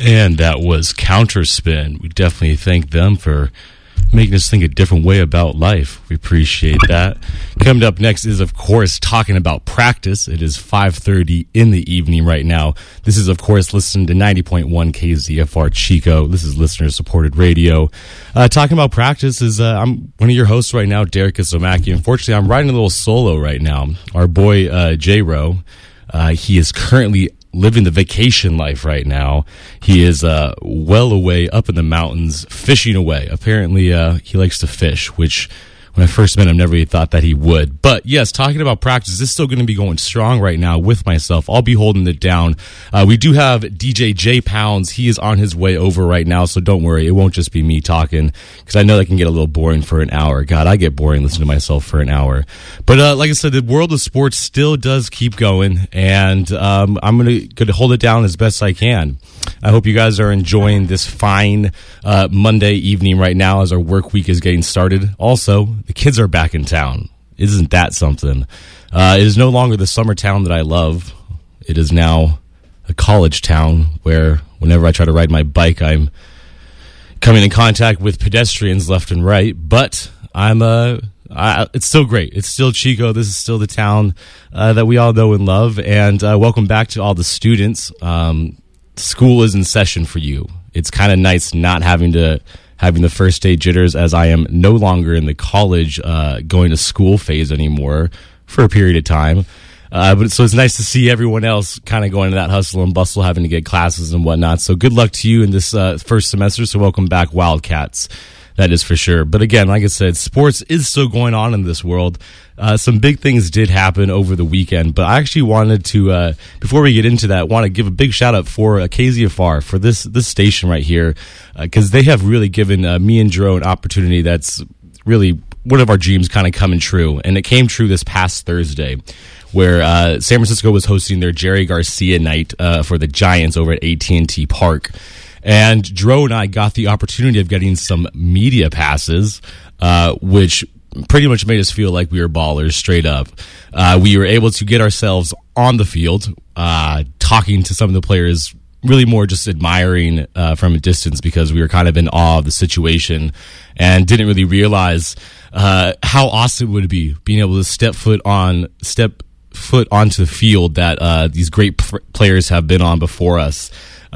And that was Counterspin. We definitely thank them for making us think a different way about life. We appreciate that. Coming up next is, of course, talking about practice. It is 5:30 in the evening right now. This is, of course, listening to 90.1 KZFR Chico. This is listener-supported radio. Talking about practice is, I'm one of your hosts right now, Derek Isomaki. Unfortunately, I'm riding a little solo right now. Our boy, J-Ro, he is currently living the vacation life right now. He is well away up in the mountains, fishing away. Apparently, he likes to fish, which when I first met him, never really thought that he would. But yes, talking about practice, this is still going to be going strong right now with myself. I'll be holding it down. We do have DJ J Pounds. He is on his way over right now, so don't worry. It won't just be me talking, because I know that can get a little boring for an hour. God, I get boring listening to myself for an hour. But like I said, the world of sports still does keep going, and I'm going to hold it down as best I can. I hope you guys are enjoying this fine Monday evening right now as our work week is getting started. Also, the kids are back in town. Isn't that something? It is no longer the summer town that I love. It is now a college town where whenever I try to ride my bike, I'm coming in contact with pedestrians left and right. But it's still great. It's still Chico. This is still the town that we all know and love. And welcome back to all the students. School is in session for you. It's kind of nice not having the first day jitters, as I am no longer in the college going to school phase anymore for a period of time. But so it's nice to see everyone else kind of going to that hustle and bustle, having to get classes and whatnot. So good luck to you in this first semester. So welcome back, Wildcats. That is for sure. But again, like I said, sports is still going on in this world. Some big things did happen over the weekend, but I actually wanted to, before we get into that, want to give a big shout out for KZFR, for this station right here, because they have really given me and Jero an opportunity that's really one of our dreams kind of coming true. And it came true this past Thursday, where San Francisco was hosting their Jerry Garcia night for the Giants over at AT&T Park. And Jero and I got the opportunity of getting some media passes, which pretty much made us feel like we were ballers straight up. We were able to get ourselves on the field, talking to some of the players, really more just admiring from a distance, because we were kind of in awe of the situation and didn't really realize how awesome it would be being able to step foot onto the field that these great players have been on before us.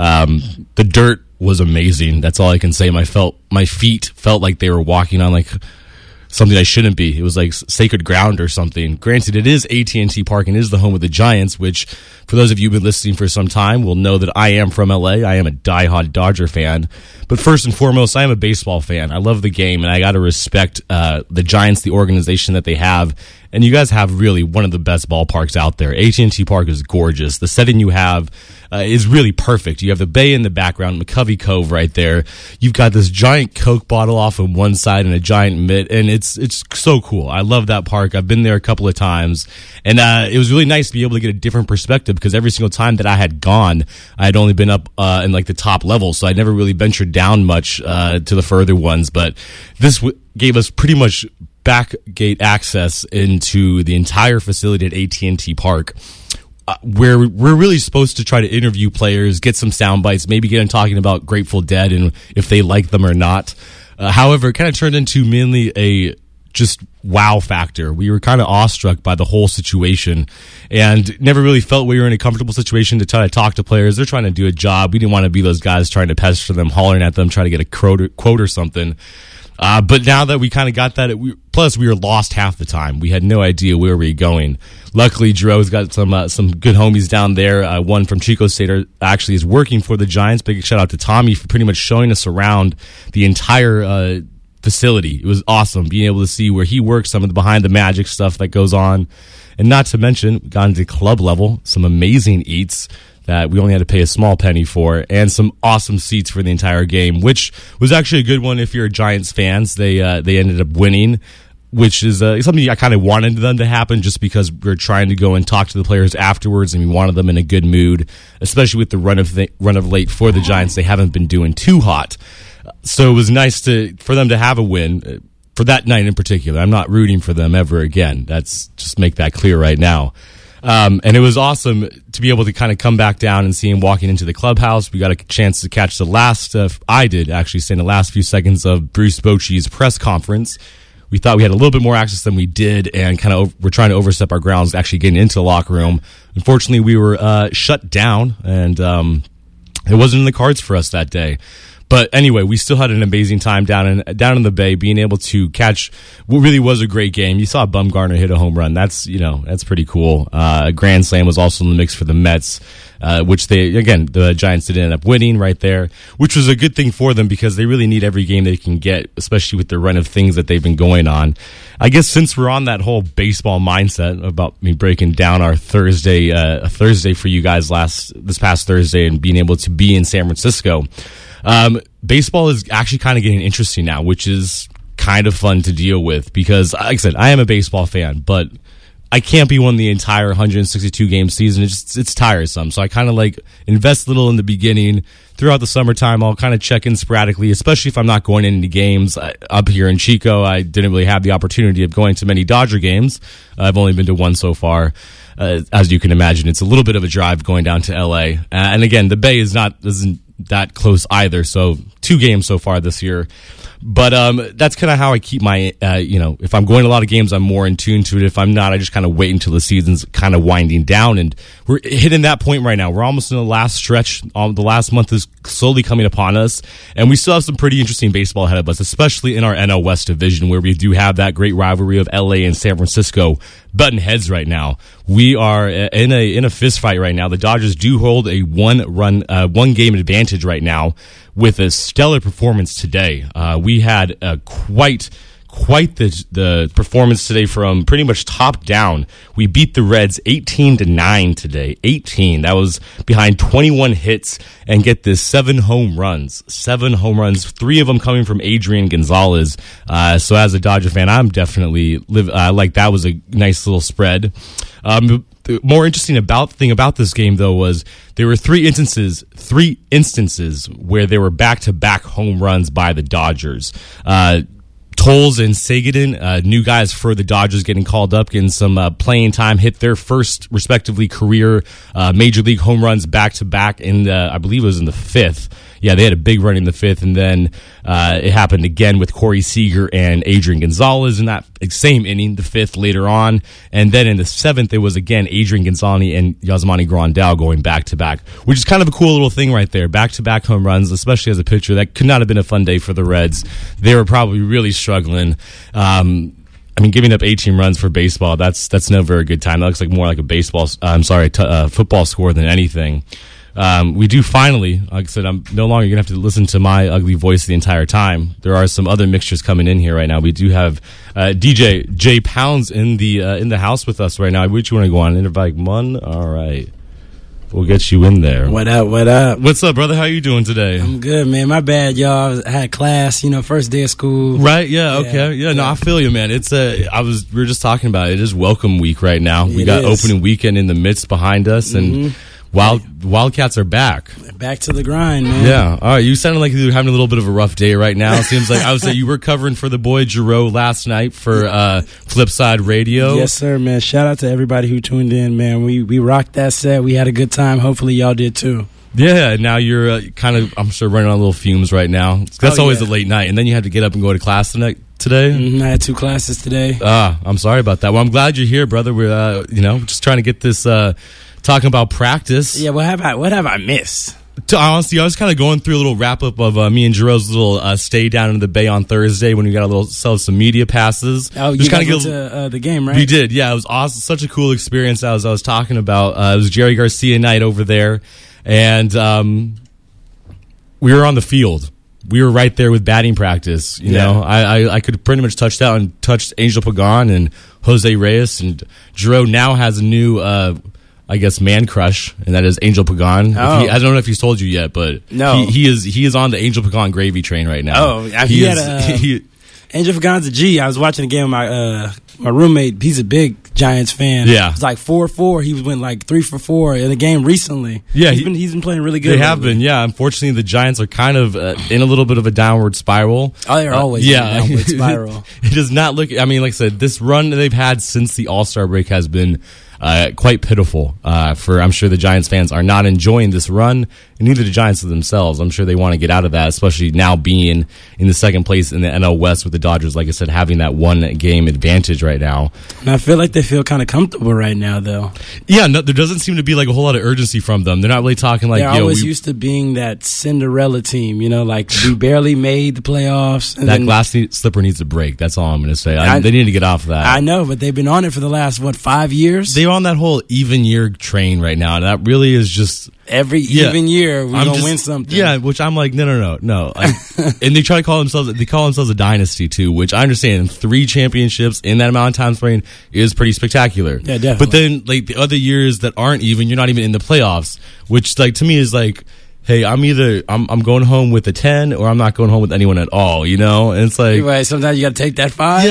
The dirt was amazing. That's all I can say. My feet felt like they were walking on like something I shouldn't be. It was like sacred ground or something. Granted, it is AT&T Park and it is the home of the Giants, which for those of you who've been listening for some time will know that I am from LA. I am a diehard Dodger fan. But first and foremost, I am a baseball fan. I love the game, and I got to respect the Giants, the organization that they have. And you guys have really one of the best ballparks out there. AT&T Park is gorgeous. The setting you have is really perfect. You have the bay in the background, McCovey Cove right there. You've got this giant Coke bottle off on one side and a giant mitt, and it's so cool. I love that park. I've been there a couple of times, and it was really nice to be able to get a different perspective, because every single time that I had gone, I had only been up in like the top level, so I never really ventured down much to the further ones. But this gave us pretty much back gate access into the entire facility at AT&T Park, where we're really supposed to try to interview players, get some sound bites, maybe get them talking about Grateful Dead and if they like them or not. However, it kind of turned into mainly a just wow factor. We were kind of awestruck by the whole situation and never really felt we were in a comfortable situation to try to talk to players. They're trying to do a job. We didn't want to be those guys trying to pester them, hollering at them, trying to get a quote or something. But now that we kind of got that, plus we were lost half the time. We had no idea where we were going. Luckily, Jero's got some good homies down there. One from Chico State actually is working for the Giants. Big shout out to Tommy for pretty much showing us around the entire facility. It was awesome being able to see where he works, some of the behind the magic stuff that goes on. And not to mention, we got into club level, some amazing eats that we only had to pay a small penny for, and some awesome seats for the entire game, which was actually a good one if you're Giants fans. They ended up winning, which is something I kind of wanted them to happen, just because we're trying to go and talk to the players afterwards, and we wanted them in a good mood, especially with the run of late for the Giants. They haven't been doing too hot, so it was nice for them to have a win for that night in particular. I'm not rooting for them ever again. That's just make that clear right now. And it was awesome to be able to kind of come back down and see him walking into the clubhouse. We got a chance to catch the last, I did actually say in the last few seconds of Bruce Bochy's press conference. We thought we had a little bit more access than we did, and kind of we're trying to overstep our grounds actually getting into the locker room. Unfortunately, we were shut down, and it wasn't in the cards for us that day. But anyway, we still had an amazing time down in the Bay, being able to catch what really was a great game. You saw Bumgarner hit a home run. That's pretty cool. A grand slam was also in the mix for the Mets, which the Giants did end up winning right there, which was a good thing for them because they really need every game they can get, especially with the run of things that they've been going on. I guess since we're on that whole baseball mindset about me breaking down our Thursday for you guys this past Thursday and being able to be in San Francisco. Baseball is actually kind of getting interesting now, which is kind of fun to deal with because, like I said, I am a baseball fan, but I can't be one the entire 162 game season. It's tiresome. So I kind of invest a little in the beginning. Throughout the summertime, I'll kind of check in sporadically, especially if I'm not going into games. Up here in Chico, I didn't really have the opportunity of going to many Dodger games. I've only been to one so far. As you can imagine, it's a little bit of a drive going down to LA. And again, the Bay isn't that close either. So 2 games so far this year. But that's kind of how I keep my, if I'm going to a lot of games, I'm more in tune to it. If I'm not, I just kind of wait until the season's kind of winding down. And we're hitting that point right now. We're almost in the last stretch. The last month is slowly coming upon us. And we still have some pretty interesting baseball ahead of us, especially in our NL West division, where we do have that great rivalry of LA and San Francisco butting heads right now. We are in a fist fight right now. The Dodgers do hold a one game advantage right now with a stellar performance today. We had quite the performance today from pretty much top down. We beat the Reds 18-9 today. 18. That was behind 21 hits and get this 7 home runs. 7 home runs, 3 of them coming from Adrian Gonzalez. So as a Dodger fan, I'm definitely that was a nice little spread. The more interesting thing about this game, though, was there were 3 instances where there were back-to-back home runs by the Dodgers. Tolles and Seguin, new guys for the Dodgers, getting called up, getting some playing time, hit their first, respectively, career major league home runs back-to-back I believe it was in the 5th. Yeah, they had a big run in the 5th, and then it happened again with Corey Seager and Adrian Gonzalez in that same inning, the 5th later on. And then in the 7th, it was again Adrian Gonzalez and Yasmani Grandal going back-to-back, which is kind of a cool little thing right there. Back-to-back home runs, especially as a pitcher. That could not have been a fun day for the Reds. They were probably really struggling. Giving up 18 runs for baseball, that's no very good time. That looks like more like a football score than anything. We do finally, like I said, I'm no longer going to have to listen to my ugly voice the entire time. There are some other mixtures coming in here right now. We do have DJ Jay Pounds in the house with us right now. Which you want to go on? Invite one? All right. We'll get you in there. What up, what up? What's up, brother? How you doing today? I'm good, man. My bad, y'all. I had class, first day of school. Right, yeah, okay. Yeah, no, I feel you, man. We were just talking about it. It is welcome week right now. We got opening weekend in the midst behind us, and Wildcats are back. Back to the grind, man. Yeah. All right. You sounded like you were having a little bit of a rough day right now. It seems like I would say you were covering for the boy Giroux last night for Flipside Radio. Yes, sir, man. Shout out to everybody who tuned in, man. We rocked that set. We had a good time. Hopefully y'all did too. Yeah, now you're kind of, I'm sure, running on little fumes right now. That's always a late night. And then you had to get up and go to class today? I had 2 classes today. I'm sorry about that. Well, I'm glad you're here, brother. We're, just trying to get this, talking about practice. Yeah, what have I missed? Honestly, I was kind of going through a little wrap-up of me and Giroux's little stay down in the Bay on Thursday when we got sell some media passes. Oh, you guys went to the game, right? We did, yeah. It was awesome. Such a cool experience, as I was talking about. It was Jerry Garcia night over there, and we were on the field. We were right there with batting practice. You know, I could pretty much touch Angel Pagan and Jose Reyes, and Giroux now has a new man crush, and that is Angel Pagan. I don't know if he's told you yet, but no, he is on the Angel Pagan gravy train right now. Angel Pagan's a G. I was watching a game with my roommate. He's a big Giants fan. Yeah, it's like 4-4. He went like 3 for 4 in the game recently. Yeah, he's been playing really good. They have been. Yeah, unfortunately, the Giants are kind of in a little bit of a downward spiral. Oh, they're always in a downward spiral. It does not look. I mean, like I said, this run they've had since the All-Star break has been, quite pitiful. I'm sure the Giants fans are not enjoying this run, and neither the Giants themselves. I'm sure they want to get out of that, especially now being in the second place in the NL West with the Dodgers, like I said, having that one game advantage right now. And I feel like they feel kind of comfortable right now, though. Yeah, no, there doesn't seem to be like a whole lot of urgency from them. They're not really talking like, they're always used to being that Cinderella team, like we barely made the playoffs. And that glass slipper needs a break. That's all I'm going to say. They need to get off of that. I know, but they've been on it for the last, 5 years? They're on that whole even year train right now, and that really is just... Every even year, we're going to win something. Yeah, which I'm like, no. And they try to call themselves a dynasty, too, which I understand. 3 championships in that amount of time frame is pretty spectacular. Yeah, definitely. But then, like, the other years that aren't even, you're not even in the playoffs, which, like, to me is like... Hey, I'm going home with a 10 or I'm not going home with anyone at all, And it's like, right, sometimes you got to take that 5.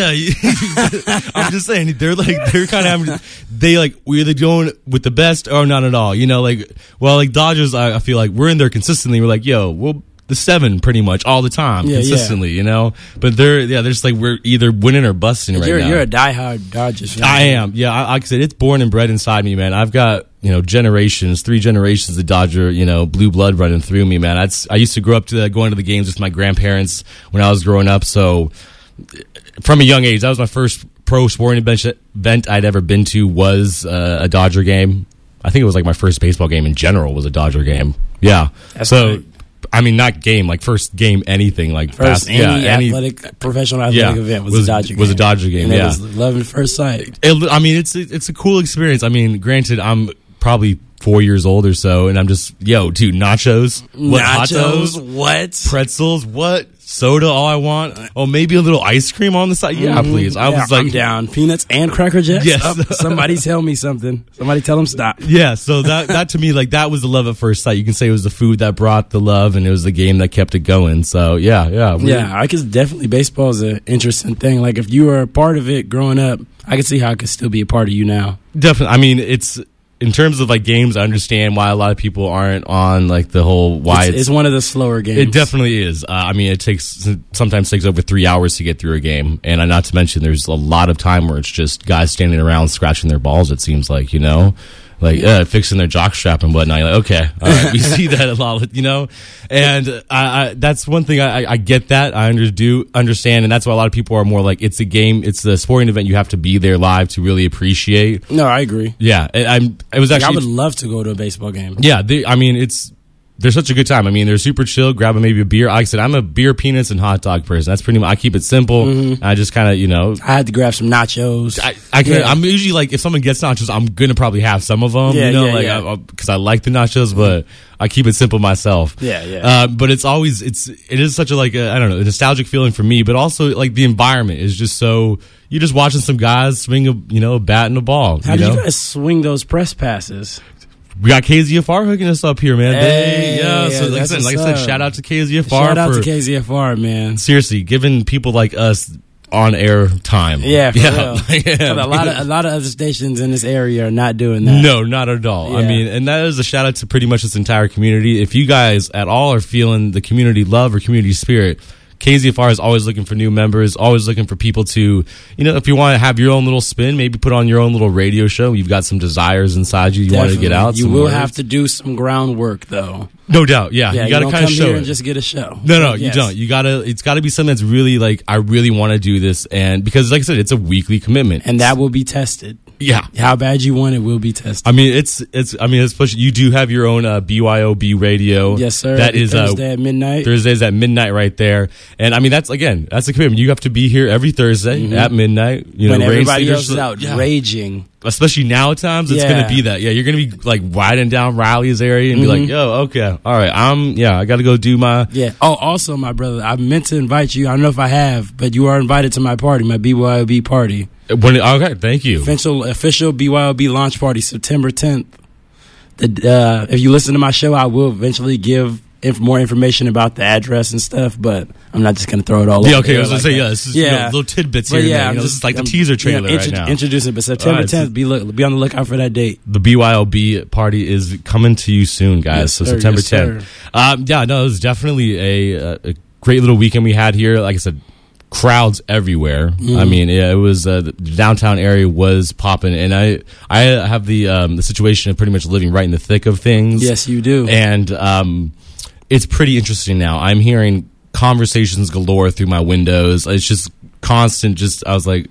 Yeah, I'm just saying they're kind of having, we're either going with the best or not at all, Dodgers. I feel like we're in there consistently. We're like, we'll the 7 pretty much all the time, consistently, But they're just like we're either winning or busting right now. You're a diehard Dodgers fan. I am, yeah. Like I said, it's born and bred inside me, man. I've got 3 generations of Dodger, blue blood running through me, man. I used to grow up going to the games with my grandparents when I was growing up. So from a young age, that was my first pro sporting event I'd ever been to was a Dodger game. I think it was like my first baseball game in general was a Dodger game. Yeah. That's great. I mean, not game, like first game, anything like first professional athletic event was a Dodger game. Was a Dodger game, and it was love at first sight. It's a cool experience. I mean, granted, I'm probably 4 years old or so, and I'm just, dude, nachos, what, hot dogs, what, pretzels, what, soda, all I want. Oh, maybe a little ice cream on the side. Yeah, please. I was like, I'm down. Peanuts and Cracker Jacks. Yes. Oh, somebody tell me something. Somebody tell them stop. Yeah. So that to me, like that was the love at first sight. You can say it was the food that brought the love, and it was the game that kept it going. So yeah. I guess definitely baseball is an interesting thing. Like if you were a part of it growing up, I can see how it could still be a part of you now. Definitely. I mean, it's. In terms of like games, I understand why a lot of people aren't on like the whole why it's one of the slower games. It definitely is. I mean, sometimes takes over 3 hours to get through a game, and not to mention there's a lot of time where it's just guys standing around scratching their balls. It seems like fixing their jockstrap and whatnot. You're like, okay, all right, we see that a lot, and I that's one thing I get that I do understand, and that's why a lot of people are more like it's a game, it's a sporting event, you have to be there live to really appreciate. No, I agree. Yeah, I would love to go to a baseball game. Yeah, they're such a good time. I mean, they're super chill. Grabbing maybe a beer. Like I said, I'm a beer, peanuts, and hot dog person. That's pretty much. I keep it simple. Mm-hmm. I just kind of, I had to grab some nachos. I'm usually like, if someone gets nachos, I'm gonna probably have some of them. Because I like the nachos, but I keep it simple myself. Yeah. But it is such a a nostalgic feeling for me. But also like the environment is just so. You're just watching some guys swing a bat and a ball. How do you guys swing those press passes? We got KZFR hooking us up here, man. So like I said, shout out to KZFR. Shout out to KZFR, man. Seriously, giving people like us on air time. Yeah, for real. A lot of other stations in this area are not doing that. No, not at all. Yeah. I mean, and that is a shout out to pretty much this entire community. If you guys at all are feeling the community love or community spirit, KZFR is always looking for new members, always looking for people to, if you want to have your own little spin, maybe put on your own little radio show. You've got some desires inside you want to get out. You will have to do some groundwork, though. No doubt, yeah. You got to kind of show here it. And just get a show. No, you don't. It's got to be something that's really like, I really want to do this, and because, like I said, it's a weekly commitment, and that will be tested. Yeah, how bad you want it will be tested. I mean, it's you do have your own BYOB radio. Yes, sir. That is Thursday at midnight. Thursdays at midnight, right there. And I mean, that's a commitment. You have to be here every Thursday at midnight. When everybody else is out raging. Especially now at times, it's going to be that. Yeah, you're going to be like riding down Riley's area and be like, yo, okay, all right, I got to go do my. Yeah. Oh, also, my brother, I meant to invite you. I don't know if I have, but you are invited to my party, my BYOB party. Okay, thank you. Official BYOB launch party, September 10th. If you listen to my show, I will eventually give more information about the address and stuff, but I'm not just going to throw it all over. Yeah, okay, I was going to say, this is little tidbits here. Yeah, this is like the teaser trailer right now. Introducing, but September 10th, be on the lookout for that date. The BYOB party is coming to you soon, guys. Yes, so sir, September 10th. It was definitely a great little weekend we had here. Like I said, crowds everywhere. Mm-hmm. I mean, yeah, it was the downtown area was popping, and I have the situation of pretty much living right in the thick of things. Yes, you do. And it's pretty interesting now. I'm hearing conversations galore through my windows. It's just constant. Just I was like,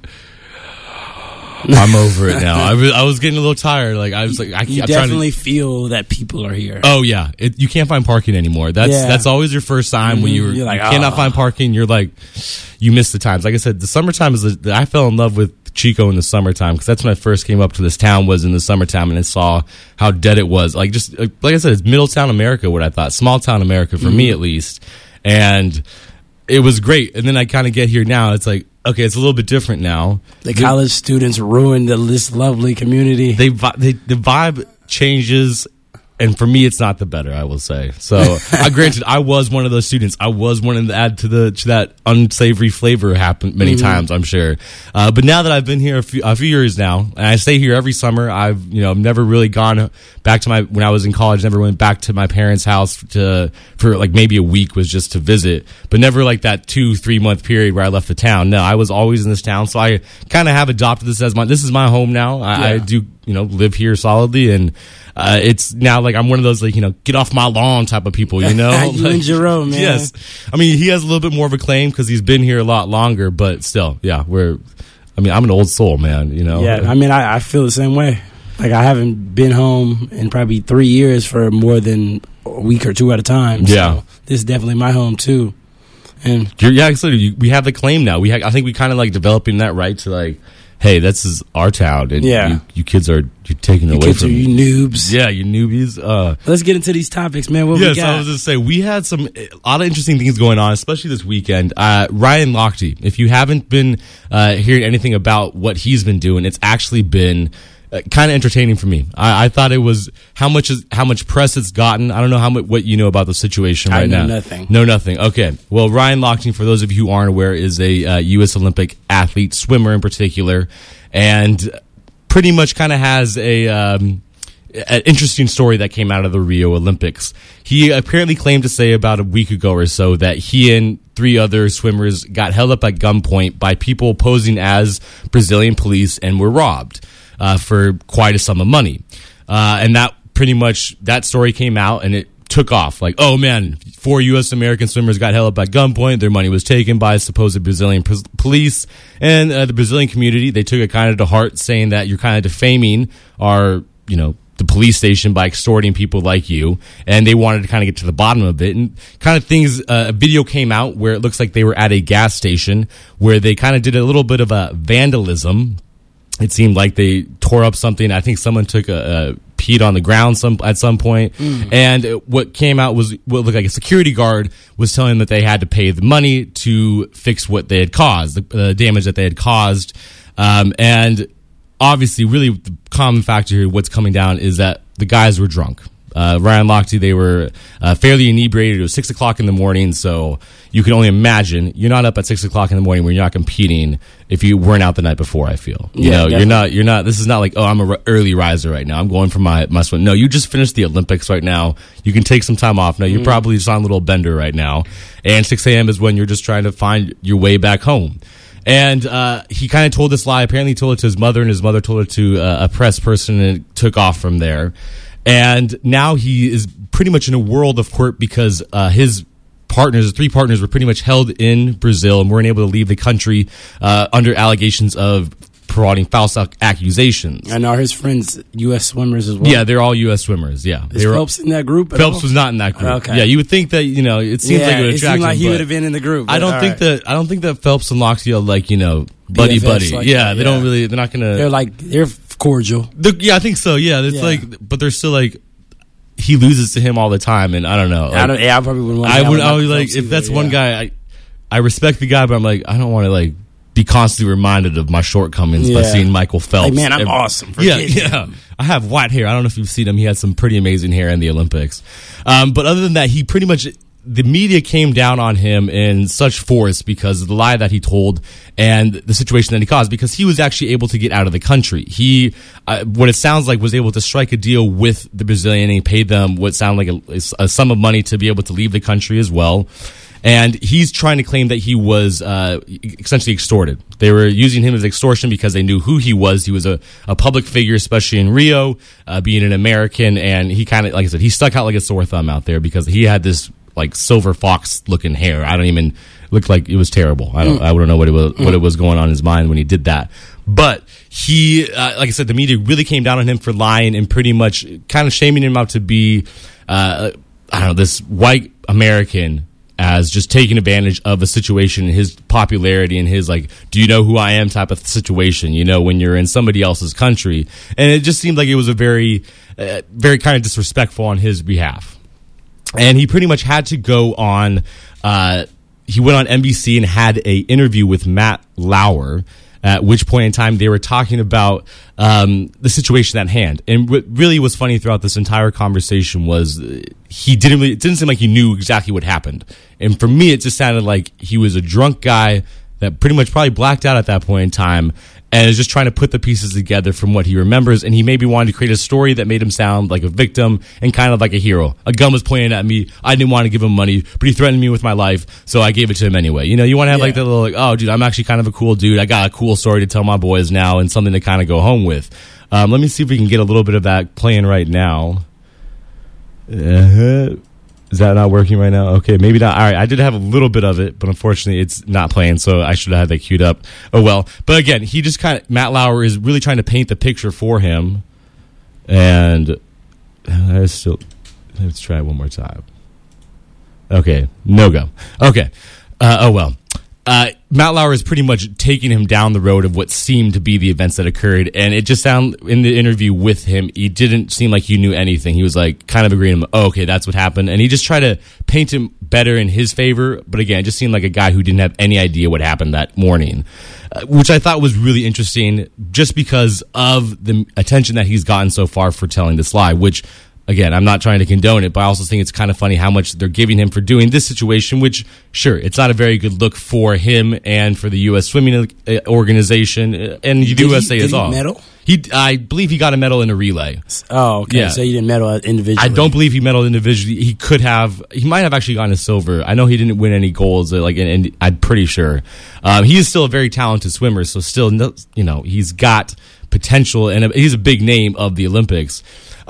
I'm over it now. I was getting a little tired. Like I was like, you definitely feel that people are here. Oh yeah, you can't find parking anymore. That's always your first time when you're like, you cannot find parking. You're like, you miss the times. Like I said, the summertime I fell in love with Chico in the summertime because that's when I first came up to this town was in the summertime, and I saw how dead it was. Like just like I said, it's Middletown America. What I thought, small town America for me at least, and it was great. And then I kind of get here now. It's like, okay, it's a little bit different now. The college students ruined this lovely community. The vibe changes, and for me, it's not the better, I will say. So, granted, I was one of those students. I was one to add to that unsavory flavor happened many times, I'm sure. But now that I've been here a few years now, and I stay here every summer, I've never really gone back to when I was in college. Never went back to my parents' house for like maybe a week was just to visit, but never like that 2-3 month period where I left the town. No, I was always in this town, so I kind of have adopted this as this is my home now. I do live here solidly, and it's now like I'm one of those like get off my lawn type of people. You like, and Jerome, man. Yes, I mean he has a little bit more of a claim because he's been here a lot longer, but still, yeah, I'm an old soul, man. Yeah, I mean I feel the same way. Like I haven't been home in probably 3 years for more than a week or two at a time. Yeah, so this is definitely my home too. And we have the claim now. I think we kind of like developing that right to like, hey, this is our town, and you kids you're taking it away from you noobs. Yeah, you newbies. Let's get into these topics, man. What we got? I was going to say we had a lot of interesting things going on, especially this weekend. Ryan Lochte, if you haven't been hearing anything about what he's been doing, it's actually been kind of entertaining for me. I thought it was how much press it's gotten. I don't know what you know about the situation right now. Nothing. No, nothing. Okay. Well, Ryan Lochte, for those of you who aren't aware, is a U.S. Olympic athlete, swimmer in particular, and pretty much kind of has an interesting story that came out of the Rio Olympics. He apparently claimed to say about a week ago or so that he and 3 other swimmers got held up at gunpoint by people posing as Brazilian police and were robbed for quite a sum of money. And that pretty much, that story came out and it took off. Like, oh man, 4 U.S. American swimmers got held up at gunpoint. Their money was taken by supposed Brazilian police. And the Brazilian community, they took it kind of to heart, saying that you're kind of defaming our, the police station by extorting people like you. And they wanted to kind of get to the bottom of it. And kind of things, a video came out where it looks like they were at a gas station where they kind of did a little bit of a vandalism. It seemed like they tore up something. I think someone took peed on the ground at some point. And what came out was what looked like a security guard was telling them that they had to pay the money to fix what they had caused, the damage that they had caused. And obviously, really, the common factor here, what's coming down is that the guys were drunk. Ryan Lochte, they were fairly inebriated. It was 6 o'clock in the morning, so you can only imagine you're not up at 6 o'clock in the morning when you're not competing if you weren't out the night before. I feel you're not. This is not like, oh, I'm an early riser right now. I'm going for my swim. No, you just finished the Olympics right now. You can take some time off. Now you're probably just on a little bender right now, and 6 a.m. is when you're just trying to find your way back home. And he kind of told this lie. Apparently, he told it to his mother, and his mother told it to a press person, and it took off from there. And now he is pretty much in a world of court because his partners, 3 partners, were pretty much held in Brazil and weren't able to leave the country under allegations of providing false accusations. And are his friends U.S. swimmers as well? Yeah, they're all U.S. swimmers, yeah. Is Phelps in that group? Phelps was not in that group. Okay. Yeah, you would think that, it seems like it would attract him. It seemed like he would have been in the group. I don't think that Phelps and Lochte are like, buddy. Like they don't really, they're not going to. They're cordial. Yeah, I think so. Yeah, it's like, but they're still like, he loses to him all the time, and I don't know. Like, I probably wouldn't want to. I would like, if that's one guy, I respect the guy, but I'm like, I don't want to like be constantly reminded of my shortcomings by seeing Michael Phelps. Like, man, I'm awesome. Yeah. I have white hair. I don't know if you've seen him. He had some pretty amazing hair in the Olympics. But other than that, he pretty much, the media came down on him in such force because of the lie that he told and the situation that he caused, because he was actually able to get out of the country. He, what it sounds like, was able to strike a deal with the Brazilian, and he paid them what sounded like a sum of money to be able to leave the country as well. And he's trying to claim that he was essentially extorted. They were using him as extortion because they knew who he was. He was a public figure, especially in Rio, being an American. And he kind of, like I said, he stuck out like a sore thumb out there because he had this like silver fox looking hair. I don't even look like it was terrible. I don't know what it was going on in his mind when he did that. But he, like I said, the media really came down on him for lying and pretty much kind of shaming him out to be, I don't know, this white American as just taking advantage of a situation, his popularity and his like, do you know who I am type of situation, you know, when you're in somebody else's country. And it just seemed like it was a very kind of disrespectful on his behalf. And he pretty much had to go on, he went on NBC and had a interview with Matt Lauer, at which point in time they were talking about the situation at hand. And what really was funny throughout this entire conversation was it didn't seem like he knew exactly what happened. And for me, it just sounded like he was a drunk guy that pretty much probably blacked out at that point in time and is just trying to put the pieces together from what he remembers. And he maybe wanted to create a story that made him sound like a victim and kind of like a hero. A gun was pointed at me. I didn't want to give him money, but he threatened me with my life, so I gave it to him anyway. You know, you want to have like that little, like, oh, dude, I'm actually kind of a cool dude. I got a cool story to tell my boys now and something to kind of go home with. Let me see if we can get a little bit of that playing right now. Is that not working right now? Okay, maybe not. All right, I did have a little bit of it, but unfortunately it's not playing, so I should have had that queued up. Oh, well. But again, he just Matt Lauer is really trying to paint the picture for him. And let's try it one more time. Okay, no go. Okay, oh well. Matt Lauer is pretty much taking him down the road of what seemed to be the events that occurred. And it just sounded, in the interview with him, he didn't seem like he knew anything. He was like kind of agreeing, oh, okay, that's what happened. And he just tried to paint him better in his favor. But again, it just seemed like a guy who didn't have any idea what happened that morning, which I thought was really interesting just because of the attention that he's gotten so far for telling this lie, which, again, I'm not trying to condone it, but I also think it's kind of funny how much they're giving him for doing this situation, which, sure, it's not a very good look for him and for the U.S. Swimming Organization and the USA as well. Medal? I believe he got a medal in a relay. Oh, okay. Yeah. So he didn't medal individually. I don't believe he medaled individually. He might have actually gotten a silver. I know he didn't win any golds, and I'm pretty sure. He is still a very talented swimmer, so still, you know, he's got potential, and he's a big name of the Olympics.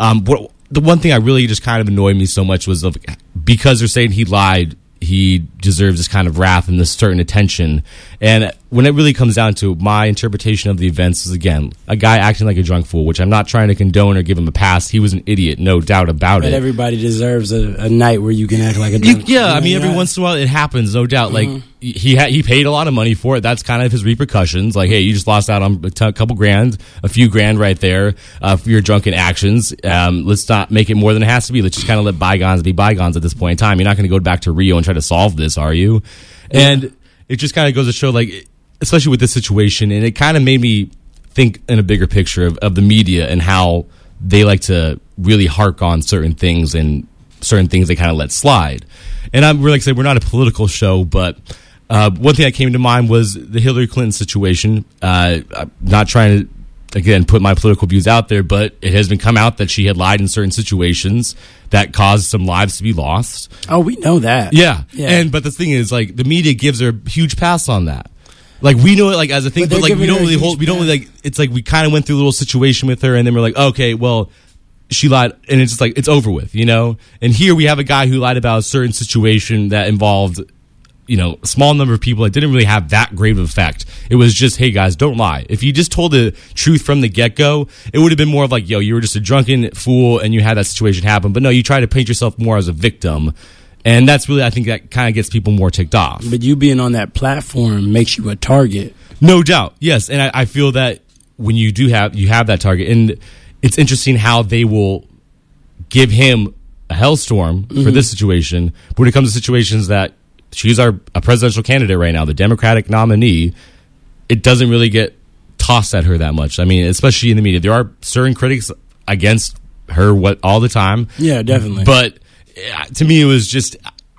The one thing I really just kind of annoyed me so much was because they're saying he lied, he deserves this kind of wrath and this certain attention. And when it really comes down to my interpretation of the events is, again, a guy acting like a drunk fool, which I'm not trying to condone or give him a pass. He was an idiot, no doubt about it. But everybody deserves a night where you can act like a drunk fool. Yeah, I mean, every once in a while it happens, no doubt. Mm-hmm. Like, he paid a lot of money for it. That's kind of his repercussions. Like, hey, you just lost out on a couple grand, a few grand right there for your drunken actions. Let's not make it more than it has to be. Let's just kind of let bygones be bygones at this point in time. You're not going to go back to Rio and try to solve this, are you? Yeah. And it just kind of goes to show, like, especially with this situation, and it kind of made me think in a bigger picture of the media and how they like to really hark on certain things and certain things they kind of let slide. And I'm really, like I said, we're not a political show, but one thing that came to mind was the Hillary Clinton situation. I'm not trying to, again, put my political views out there, but it has been come out that she had lied in certain situations that caused some lives to be lost. Oh, we know that. Yeah. But the thing is, like, the media gives her a huge pass on that. Like, we know it, like, as a thing, but like, we don't really like, it's like, we kind of went through a little situation with her, and then we're like, okay, well, she lied, and it's just like, it's over with, you know? And here we have a guy who lied about a certain situation that involved, you know, a small number of people that didn't really have that great of effect. It was just, hey guys, don't lie. If you just told the truth from the get-go, it would have been more of like, yo, you were just a drunken fool and you had that situation happen. But no, you try to paint yourself more as a victim. And that's really, I think that kind of gets people more ticked off. But you being on that platform makes you a target. No doubt. Yes. And I feel that when you have that target, and it's interesting how they will give him a hellstorm for this situation. But when it comes to situations that she's a presidential candidate right now, the Democratic nominee, it doesn't really get tossed at her that much. I mean, especially in the media. There are certain critics against her all the time. Yeah, definitely. But to me, it was just,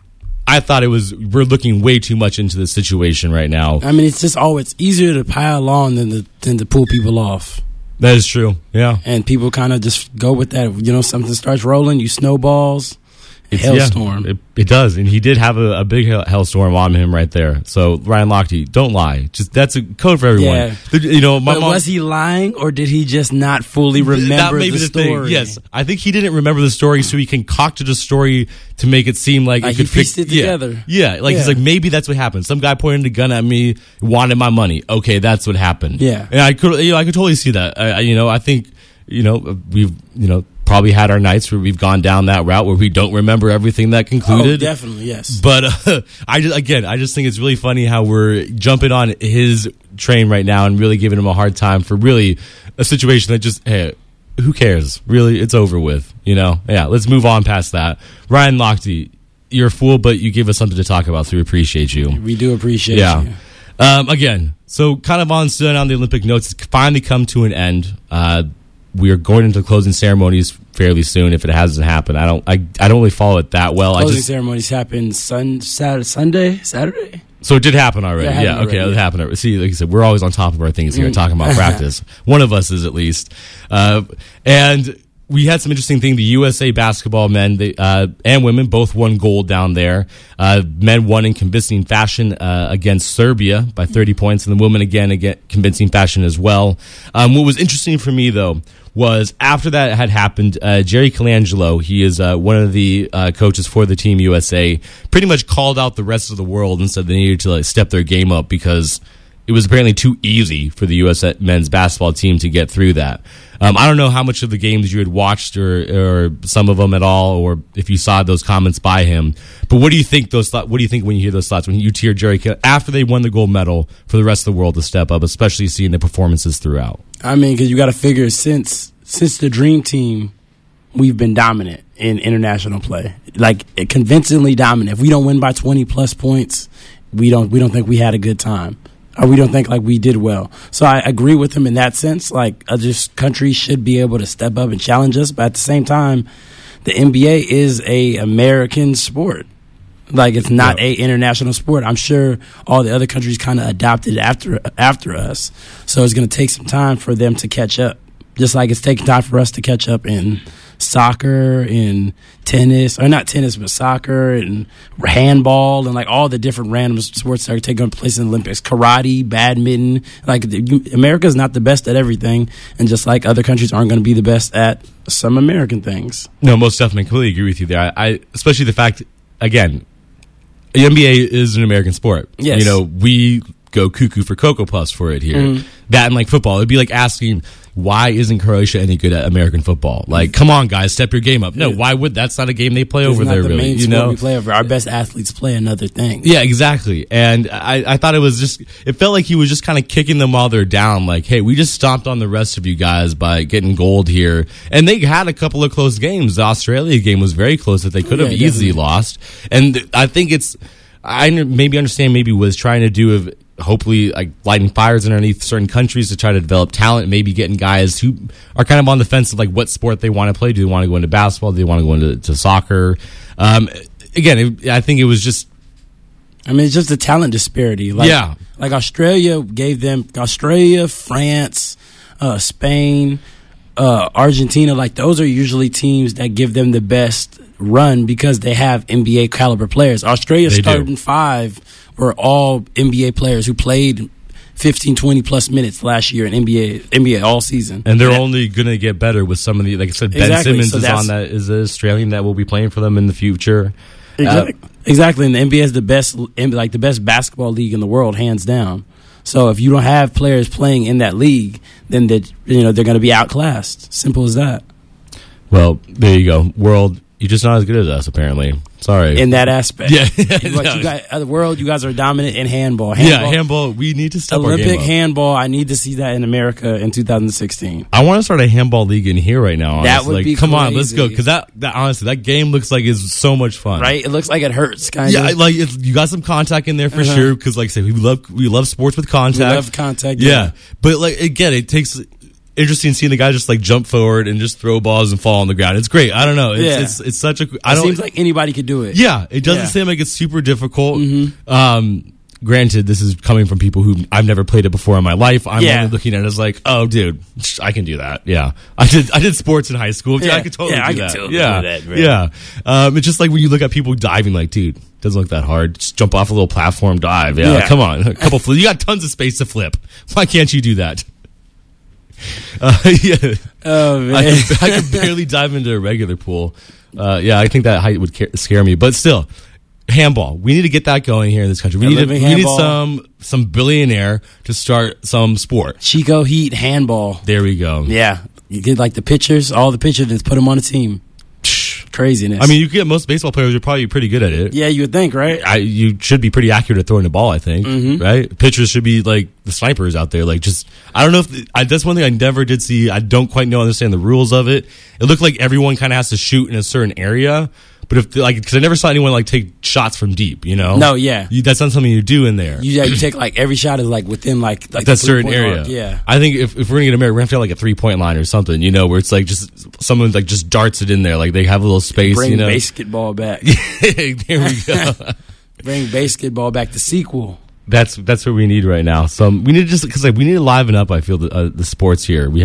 I thought we're looking way too much into the situation right now. I mean, it's just it's easier to pile on than to pull people off. That is true, yeah. And people kind of just go with that. You know, something starts rolling, you snowballs. hailstorm. Yeah, it does, and he did have a big hailstorm on him right there. So Ryan Lochte, don't lie. Just that's a code for everyone. Yeah. My mom, was he lying, or did he just not fully remember the story? Thing. Yes, I think he didn't remember the story, so he concocted a story to make it seem like it could piece it together. Yeah, he's like, maybe that's what happened. Some guy pointed a gun at me, wanted my money. Okay, that's what happened. Yeah, and I could totally see that. I think we've probably had our nights where we've gone down that route where we don't remember everything that concluded. Oh, definitely, yes. But I just think it's really funny how we're jumping on his train right now and really giving him a hard time for really a situation that just, hey, who cares? Really, it's over with, Yeah, let's move on past that. Ryan Lochte, you're a fool, but you give us something to talk about, so we appreciate you. We do appreciate you. Again, so kind of on the Olympic notes, it's finally come to an end. We are going into closing ceremonies fairly soon. If it hasn't happened, I don't really follow it that well. Closing ceremonies happen Saturday. So it did happen already. It happened already. See, like I said, we're always on top of our things here, talking about practice. One of us is at least, and we had some interesting thing. The USA basketball men and women both won gold down there. Men won in convincing fashion against Serbia by 30 points, and the women again convincing fashion as well. What was interesting for me, though, was after that had happened, Jerry Colangelo, he is one of the coaches for the Team USA, pretty much called out the rest of the world and said they needed to step their game up because it was apparently too easy for the U.S. men's basketball team to get through that. I don't know how much of the games you had watched or some of them at all, or if you saw those comments by him. But what do you think what do you think when you hear those thoughts, when you hear Jerry after they won the gold medal for the rest of the world to step up, especially seeing the performances throughout? I mean, because you got to figure since the Dream Team, we've been dominant in international play, like convincingly dominant. If we don't win by 20+ points, we don't think we had a good time. Or we don't think we did well. So I agree with him in that sense. Other countries should be able to step up and challenge us, but at the same time, the NBA is a American sport. It's not a international sport. I'm sure all the other countries kind of adopted after us. So it's going to take some time for them to catch up. Just like it's taking time for us to catch up in soccer, in tennis, or not tennis, but soccer and handball and all the different random sports that are taking place in the Olympics. Karate, badminton. America's not the best at everything, and just like other countries aren't going to be the best at some American things. No, most definitely. I completely agree with you there. I especially the fact, again, the NBA is an American sport. Yes. We go cuckoo for Cocoa Puffs for it here. Mm-hmm. That and football. It'd be like asking, why isn't Croatia any good at American football? Come on, guys, step your game up. No, why would? That's not a game they play over there, really. It's not the main sport we play over. Our best athletes play another thing. Yeah, exactly. And I thought it felt like he was just kind of kicking them while they're down. Hey, we just stomped on the rest of you guys by getting gold here. And they had a couple of close games. The Australia game was very close that they could have easily lost. And I think I maybe understand maybe was trying to do of hopefully lighting fires underneath certain countries to try to develop talent, maybe getting guys who are kind of on the fence of what sport they want to play. Do they want to go into basketball? Do they want to go into soccer? Again, I think it was just, it's just a talent disparity. Australia gave them France, Spain, Argentina. Those are usually teams that give them the best run because they have NBA caliber players. Australia's starting five were all NBA players who played 15, 20+ minutes last year in NBA all season. And they're only going to get better with some of the, like I said, Ben Simmons is an Australian that will be playing for them in the future. Exactly. And the NBA is the best basketball league in the world, hands down. So if you don't have players playing in that league, then they're going to be outclassed. Simple as that. Well, there you go. World, you're just not as good as us, apparently. Sorry. In that aspect. Yeah. The world, you guys are dominant in handball. Handball. We need to step our game up. Olympic handball, I need to see that in America in 2016. I want to start a handball league in here right now, honestly. That would be come crazy. on, let's go. Because that honestly, that game looks like it's so much fun. Right? It looks like it hurts, kind of. Yeah, you got some contact in there for sure. Because like I said, we love sports with contact. We love contact. Yeah. But again, it takes... interesting seeing the guy just jump forward and just throw balls and fall on the ground. It's great. I don't know. It's such a. It seems like anybody could do it. Yeah, it doesn't seem like it's super difficult. Mm-hmm. granted, this is coming from people who I've never played it before in my life. I'm Yeah. only looking at it as like, oh, dude, I can do that. Yeah, I did sports in high school. Yeah, I could totally do that. Totally do that, bro. Yeah. It's just like when you look at people diving, like, dude, doesn't look that hard. Just jump off a little platform, dive. Yeah. Come on, a couple flips. You got tons of space to flip. Why can't you do that? Yeah. Oh man, I could barely dive into a regular pool. I think that height would scare me, but still. Handball. We need to get that going here in this country. We need some billionaire to start some sport. Chico Heat handball. There we go. Yeah, you get like the pictures, all the pictures, and put them on a team. Craziness. I mean, you get most baseball players are probably pretty good at it. Yeah, you would think, right? You should be pretty accurate at throwing the ball. I think, right? Pitchers should be like the snipers out there. Like, just I don't know if that's one thing I never did see. I don't quite understand the rules of it. It looked like everyone kind of has to shoot in a certain area. But if because I never saw anyone like take shots from deep, you know? No, yeah, that's not something you do in there. You take like every shot is like within like that certain area. Arc, yeah, I think if we're gonna get America, we're gonna have to have like a 3-point line or something, you know, where it's like just someone like just darts it in there, like they have a little space. Bring you know, basketball back. There we go. Bring basketball back. The sequel. That's what we need right now. So we need because we need to liven up. I feel the sports here. We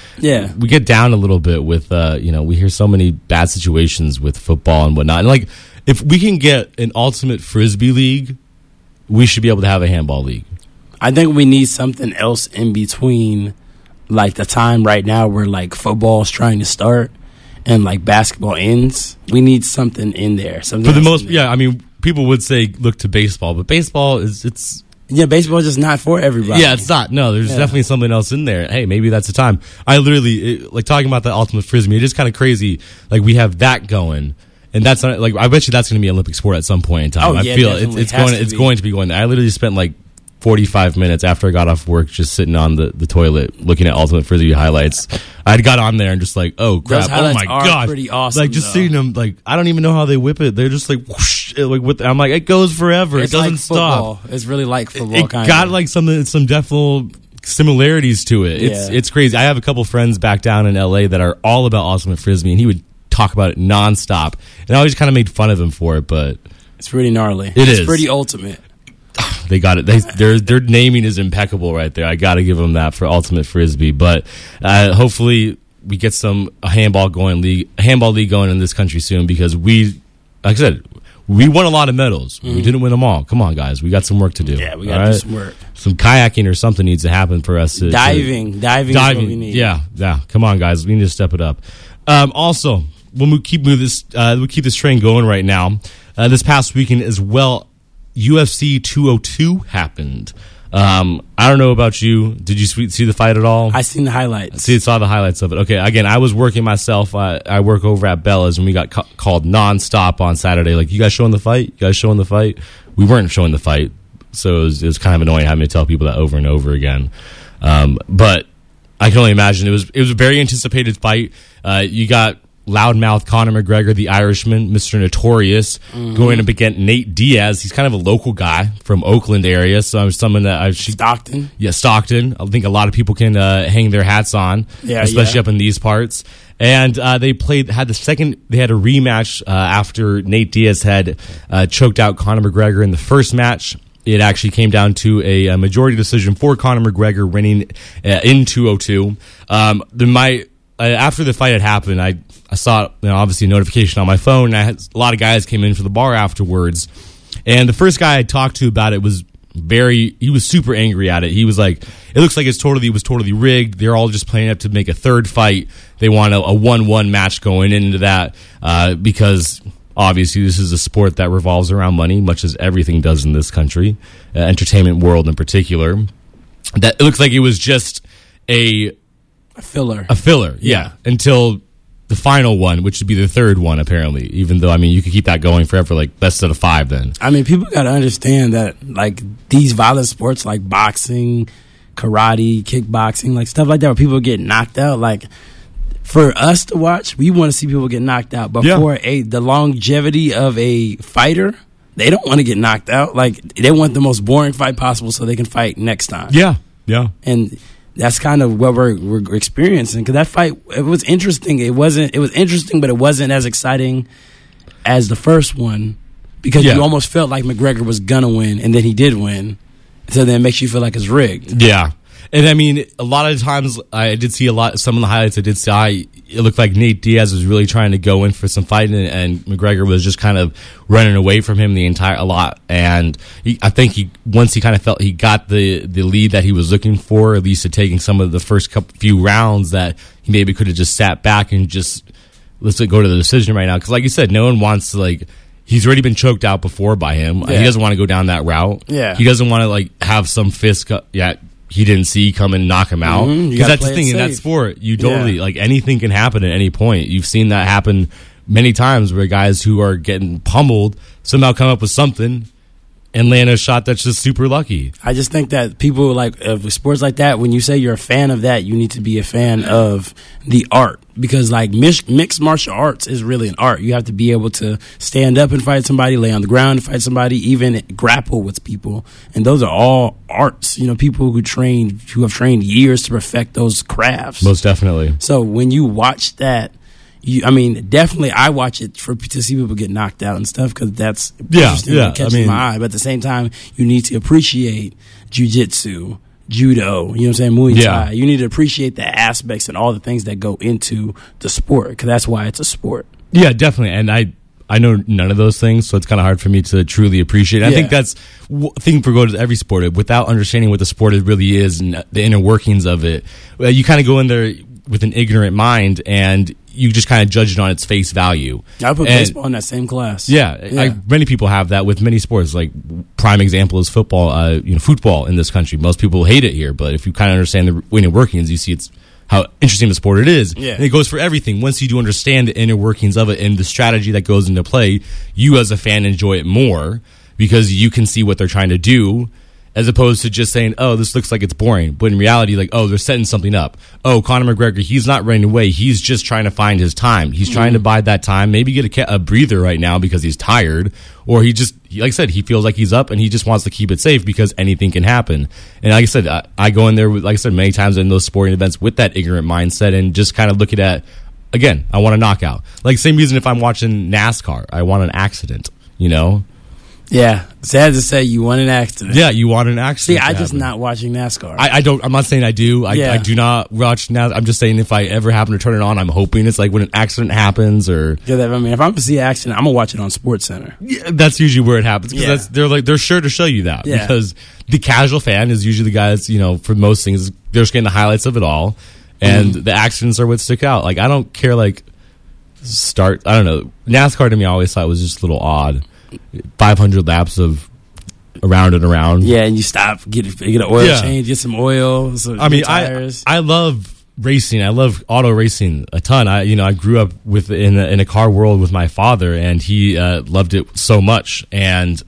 get down a little bit with we hear so many bad situations with football and whatnot. And like if we can get an ultimate frisbee league, we should be able to have a handball league. I think we need something else in between, like the time right now where like football's trying to start and like basketball ends. We need something in there. Something for the most, I mean. People would say look to baseball, but baseball baseball is just not for everybody. Yeah, it's not. No, there's definitely something else in there. Hey, maybe that's the time. I literally like talking about the ultimate frisbee. It is kind of crazy. Like we have that going, and that's not, like I bet you that's going to be an Olympic sport at some point in time. Oh, I feel it's going to be going there. I literally spent like 45 minutes after I got off work just sitting on the toilet looking at ultimate frisbee highlights. I got on there and just like, oh crap, oh my god, pretty awesome. Like just seeing them, like I don't even know how they whip it. They're just like whoosh, like I'm like it goes forever. It's it doesn't like stop. It's really like football. It got like some definite similarities to it. It's crazy. I have a couple friends back down in LA that are all about ultimate frisbee, and he would talk about it nonstop. And I always kind of made fun of him for it, but it's pretty gnarly. It's pretty ultimate. They got it. Their naming is impeccable right there. I got to give them that for ultimate frisbee. But hopefully we get a handball league going in this country soon because like I said, we won a lot of medals. We didn't win them all. Come on, guys. We got some work to do. Yeah, we got to do some work. Some kayaking or something needs to happen for us. Diving is what we need. Yeah. Come on, guys. We need to step it up. Also, we'll keep this train going right now. This past weekend as well, UFC 202 happened. I don't know about you. Did you see the fight at all? I seen the highlights. Saw the highlights of it. Okay, again, I was working myself. I work over at Bella's, and we got called nonstop on Saturday. Like, you guys showing the fight? We weren't showing the fight, so it was kind of annoying having to tell people that over and over again. But I can only imagine it was a very anticipated fight. You got loudmouth Conor McGregor, the Irishman, Mr. Notorious, going up against Nate Diaz. He's kind of a local guy from Oakland area, so I'm someone that Stockton. Yeah, Stockton. I think a lot of people can hang their hats on, especially up in these parts. And they had a rematch after Nate Diaz had choked out Conor McGregor in the first match. It actually came down to a majority decision for Conor McGregor winning in 202. After the fight had happened, I saw, obviously a notification on my phone. A lot of guys came in for the bar afterwards, and the first guy I talked to about it was he was super angry at it. He was like, it looks like it was totally rigged. They're all just playing up to make a third fight. They want a 1-1 match going into that because obviously this is a sport that revolves around money, much as everything does in this country, entertainment world in particular. That it looks like it was just a filler. Yeah. Until the final one, which would be the third one, apparently. Even though, you could keep that going forever, like best out of 5 then. People got to understand that, like, these violent sports like boxing, karate, kickboxing, like stuff like that, where people get knocked out, like, for us to watch, we want to see people get knocked out. But for the longevity of a fighter, they don't want to get knocked out. Like, they want the most boring fight possible so they can fight next time. Yeah. And that's kind of what we're experiencing. Because that fight, it was interesting. It was interesting, but it wasn't as exciting as the first one. because you almost felt like McGregor was gonna win, and then he did win. So then it makes you feel like it's rigged. Yeah. And I mean, a lot of times I did see some of the highlights I did see, it looked like Nate Diaz was really trying to go in for some fighting, and McGregor was just kind of running away from him a lot. And I think once he kind of felt he got the lead that he was looking for, at least to taking some of the first few rounds, that he maybe could have just sat back and just, let's go to the decision right now. Because like you said, no one wants to, he's already been choked out before by him. Yeah. He doesn't want to go down that route. Yeah. He doesn't want to have some fist he didn't see come and knock him out. Because that's the thing in that sport. You totally, anything can happen at any point. You've seen that happen many times where guys who are getting pummeled somehow come up with something and land a shot that's just super lucky. I just think that people of sports like that, when you say you're a fan of that, you need to be a fan of the art. Because mixed martial arts is really an art. You have to be able to stand up and fight somebody, lay on the ground and fight somebody, even grapple with people. And those are all arts. People who have trained years to perfect those crafts. Most definitely. So when you watch that, definitely I watch it to see people get knocked out and stuff, because that's interesting. It catches my eye. But at the same time, you need to appreciate jiu-jitsu, judo, Muay Thai. You need to appreciate the aspects and all the things that go into the sport, because that's why it's a sport. Yeah, definitely. And I know none of those things, so it's kind of hard for me to truly appreciate it. I think that's thing for go to every sport. Without understanding what the sport really is and the inner workings of it, you kind of go in there with an ignorant mind, and you just kind of judge it on its face value. I put baseball in that same class. Yeah. Many people have that with many sports. Like, prime example is football. Football in this country. Most people hate it here, but if you kind of understand the inner workings, you see how interesting the sport it is. Yeah. And it goes for everything. Once you do understand the inner workings of it and the strategy that goes into play, you as a fan enjoy it more, because you can see what they're trying to do, as opposed to just saying, oh, this looks like it's boring. But in reality, they're setting something up. Oh, Conor McGregor, he's not running away. He's just trying to find his time. He's trying to bide that time, maybe get a breather right now because he's tired. Or he just, like I said, he feels like he's up and he just wants to keep it safe because anything can happen. And like I said, I go in there, like I said, many times in those sporting events with that ignorant mindset and just kind of looking at, again, I want a knockout. Same reason if I'm watching NASCAR, I want an accident, Yeah, sad to say, you want an accident. Yeah, you want an accident. See, I just not watching NASCAR. I don't. I'm not saying I do. I do not watch NASCAR. I'm just saying if I ever happen to turn it on, I'm hoping it's when an accident happens or. Yeah, if I'm going to see an accident, I'm gonna watch it on SportsCenter. Yeah, that's usually where it happens because they're sure to show you that because the casual fan is usually the guys. For most things, they're just getting the highlights of it all, and the accidents are what stick out. I don't care. I don't know. NASCAR to me, I always thought was just a little odd. 500 laps of around and around. Yeah, and you stop, get an oil change, get some oil. Tires. I love racing. I love auto racing a ton. I grew up in a car world with my father, and he loved it so much. And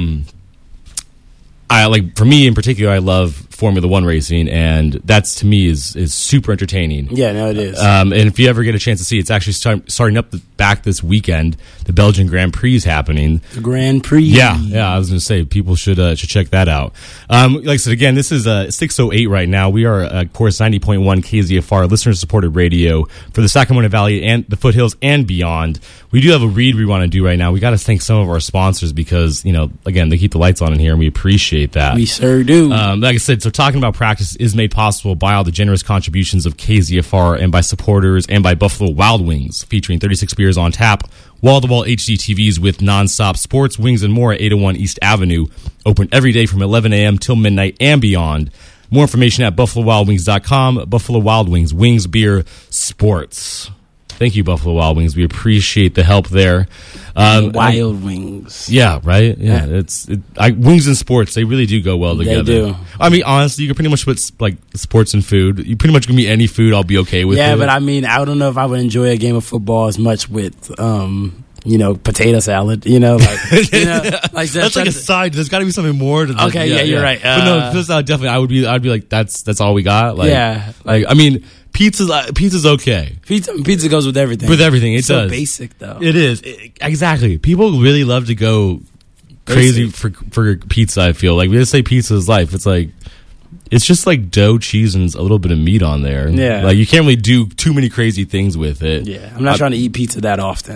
for me in particular, I love Formula One racing, and that's to me is super entertaining. Yeah, no, it is. And if you ever get a chance to see, it's actually starting up back this weekend. The Belgian Grand Prix is happening. The Grand Prix. Yeah. I was going to say people should check that out. Like I said, again, this is 6:08 right now. We are, of course, 90.1 KZFR, listener-supported radio for the Sacramento Valley and the foothills and beyond. We do have a read we want to do right now. We got to thank some of our sponsors because again, they keep the lights on in here, and we appreciate that. We sure do. Like I said, so talking about practice is made possible by all the generous contributions of KZFR and by supporters and by Buffalo Wild Wings, featuring 36 beers on tap, wall-to-wall HD TVs with nonstop sports, wings, and more at 801 East Avenue. Open every day from 11 a.m. till midnight and beyond. More information at BuffaloWildWings.com. Buffalo Wild Wings, wings, beer, sports. Thank you, Buffalo Wild Wings. We appreciate the help there. Wild Wings. Yeah, right? Yeah. Wings and sports, they really do go well together. They do. Honestly, you can pretty much put sports and food. You pretty much give me any food, I'll be okay with it. Yeah, but I don't know if I would enjoy a game of football as much with potato salad, that's like a side. There's got to be something more to that. Okay, you're right. But no, this definitely, I'd be like, that's all we got. Pizza's okay. Pizza goes with everything. With everything, it so does. Basic though. It is exactly. People really love to go crazy for pizza. I feel we just say pizza is life. It's just dough, cheese, and a little bit of meat on there. Yeah, you can't really do too many crazy things with it. Yeah, I'm not trying to eat pizza that often.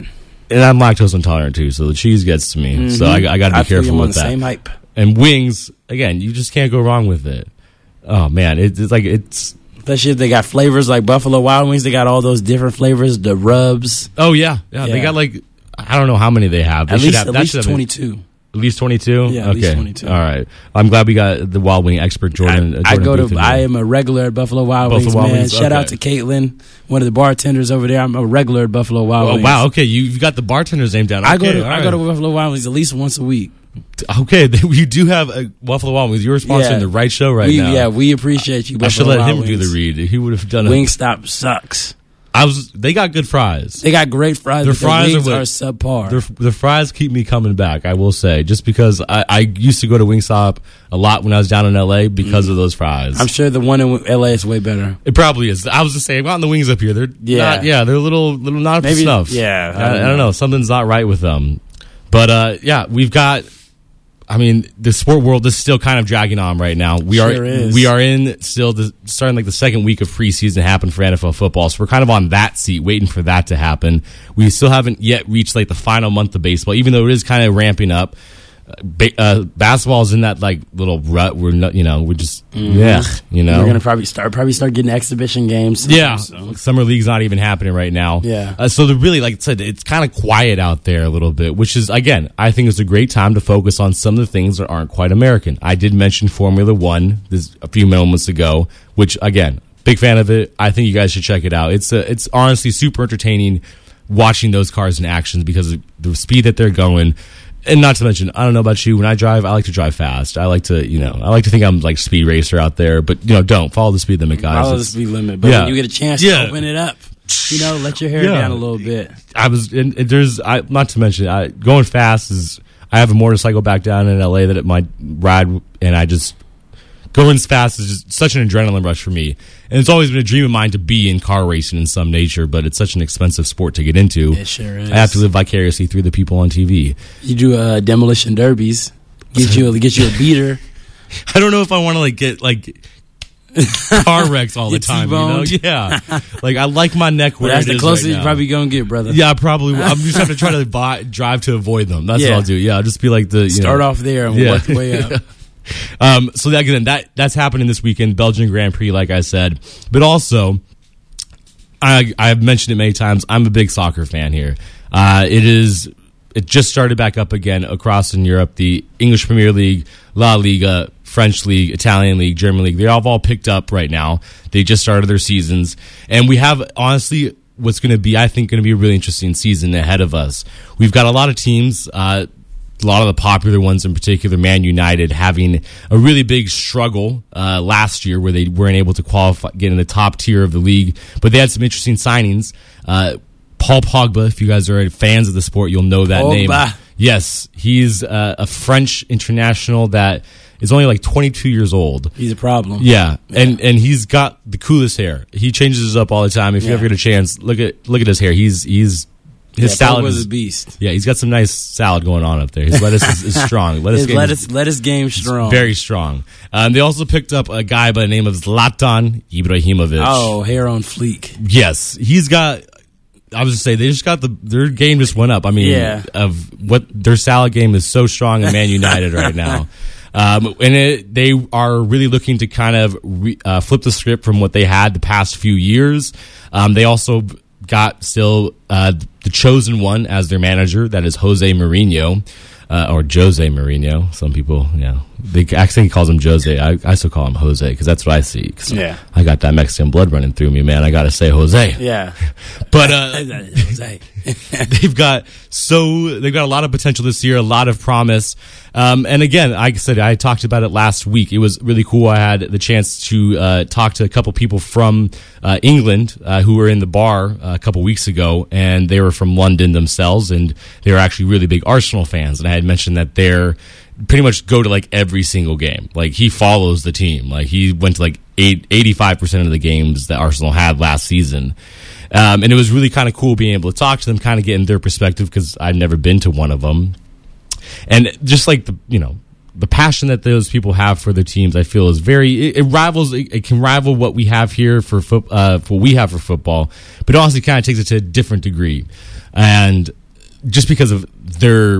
And I'm lactose intolerant too, so the cheese gets to me. So I got to be careful with that. Same hype. And wings, again, you just can't go wrong with it. Oh man, it's especially if they got flavors like Buffalo Wild Wings. They got all those different flavors, the rubs. Oh yeah. They got like I don't know how many they have. They at least 22. At least 22? Yeah, at least 22. All right. I'm glad we got the Wild Wing expert, Jordan. I am a regular at Buffalo Wild Wings, man. Shout out to Caitlin, one of the bartenders over there. I'm a regular at Buffalo Wild Wings. Oh, wow. Okay. You've got the bartender's name down. Okay, I go to Buffalo Wild Wings at least once a week. Okay. We do have a Buffalo Wild Wings. You're sponsoring the right show now. Yeah, we appreciate you, Buffalo I should let him Wild do Wings. the read. He would have done it. Wingstop sucks. They got good fries. They got great fries. Their fries wings are subpar. The fries keep me coming back, I will say, just because I used to go to Wingstop a lot when I was down in LA because of those fries. I'm sure the one in LA is way better. It probably is. I was just saying, on the wings up here, they're they're a little not up to snuff. Yeah, I don't know. Something's not right with them. But we've got. I mean, the sport world is still kind of dragging on right now. We are in still starting like the second week of preseason happen for NFL football. So we're kind of on that seat, waiting for that to happen. We still haven't yet reached like the final month of baseball, even though it is kind of ramping up. Basketball is in that like little rut. We're just we're gonna probably start getting exhibition games. Summer league's not even happening right now. So they're really, like I said, it's kind of quiet out there a little bit, which is, again, I think it's a great time to focus on some of the things that aren't quite American. I did mention Formula One a few moments ago, which, again, big fan of it. I think you guys should check it out. It's honestly super entertaining watching those cars in action because of the speed that they're going. And not to mention, I don't know about you, when I drive, I like to drive fast. I like to think I'm like speed racer out there, but don't follow the speed limit, guys. Follow the speed limit, but when you get a chance to open it up, let your hair down a little bit. Not to mention, going fast is. I have a motorcycle back down in LA that it might ride, and I just going fast is just such an adrenaline rush for me. And it's always been a dream of mine to be in car racing in some nature, but it's such an expensive sport to get into. It sure is. I have to live vicariously through the people on TV. You do demolition derbies. Get you a beater. I don't know if I want to get car wrecks all the time. Yeah. Like I like my neck where that's it is. That's the closest right you're probably gonna get, brother. Yeah, probably. I'm just have to try to drive to avoid them. That's what I'll do. Yeah, I'll just be like start off there and work the way up. So again, that's happening this weekend, Belgian Grand Prix, like I said. But also, I've mentioned it many times, I'm a big soccer fan here. It just started back up again across in Europe. The English Premier League, La Liga, French League, Italian League, German League, they're all picked up right now. They just started their seasons. And we have, honestly, what's going to be, I think, going to be a really interesting season ahead of us. We've got a lot of teams, a lot of the popular ones in particular, Man United, having a really big struggle last year where they weren't able to qualify, get in the top tier of the league. But they had some interesting signings. Paul Pogba, if you guys are fans of the sport, you'll know that name. Yes, he's a French international that is only like 22 years old. He's a problem. Yeah. And he's got the coolest hair. He changes it up all the time. If you ever get a chance, look at his hair. His salad was a beast. Yeah, he's got some nice salad going on up there. His lettuce is strong. Lettuce game strong. Very strong. They also picked up a guy by the name of Zlatan Ibrahimovic. Oh, hair on fleek. Yes, he's got. I was to say they just got their game just went up. I mean, of what their salad game is so strong in Man United right now. They are really looking to kind of flip the script from what they had the past few years. They also got still the chosen one as their manager. That is Jose Mourinho, or Jose Mourinho. Some people, they actually calls him Jose. I still call him Jose because that's what I see. I got that Mexican blood running through me, man. I got to say Jose. Yeah, but Jose. they've got a lot of potential this year, a lot of promise. And again, like I said, I talked about it last week. It was really cool. I had the chance to talk to a couple people from England who were in the bar a couple weeks ago, and they were from London themselves, and they were actually really big Arsenal fans. And I had mentioned that they're pretty much go to like every single game. Like he follows the team. Like he went to like 85% of the games that Arsenal had last season. And it was really kind of cool being able to talk to them, kind of getting their perspective because I'd never been to one of them. And just like the passion that those people have for their teams, I feel is it can rival what we have here for what we have for football, but it also kind of takes it to a different degree. And just because of their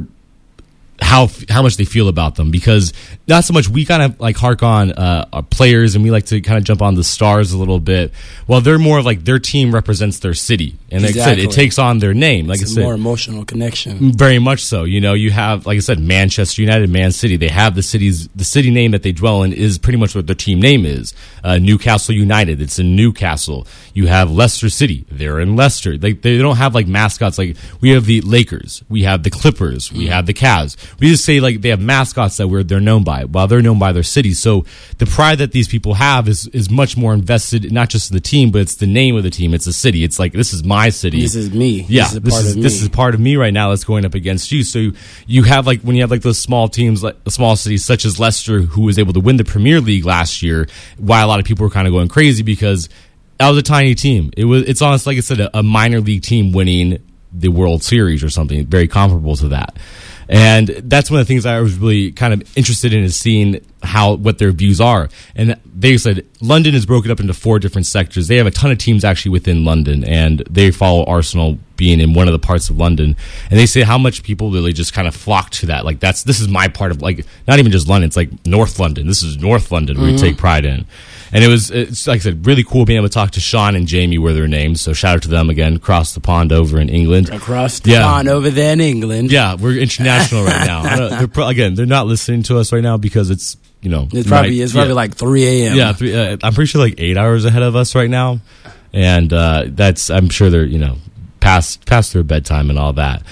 how much they feel about them, because not so much we kind of like hark on our players and we like to kind of jump on the stars a little bit. Well, they're more of like their team represents their city, and like I said, it takes on their name. Like it's I said, more emotional connection. Very much so. You know, you have, like I said, Manchester United, Man City. They have the city name that they dwell in is pretty much what their team name is. Newcastle United, it's in Newcastle. You have Leicester City, they're in Leicester. Like they don't have like mascots. Like we have the Lakers, we have the Clippers, we have the Cavs. We just say like they have mascots that they're known by, while they're known by their city. So the pride that these people have is much more invested, not just in the team, but it's the name of the team. It's a city. It's like, this is my city. This is me. Yeah, this is part of me right now that's going up against you. So you have like, when you have like those small teams, like small cities such as Leicester, who was able to win the Premier League last year, why a lot of people were kind of going crazy, because that was a tiny team. It's honestly, like I said, a minor league team winning the World Series or something very comparable to that. And that's one of the things I was really kind of interested in, is seeing what their views are. And they said London is broken up into 4 different sectors. They have a ton of teams actually within London, and they follow Arsenal being in one of the parts of London. And they say how much people really just kind of flock to that. Like this is my part of, like, not even just London. It's like North London. This is North London where we take pride in. And it's like I said, really cool being able to talk to Sean and Jamie, were their names. So shout out to them again, across the pond over in England. Across the pond over there in England. Yeah, we're international right now. They're not listening to us right now because it's, you know, it's probably like 3 a.m. Yeah, I'm pretty sure like 8 hours ahead of us right now, and I'm sure they're, you know, past their bedtime and all that.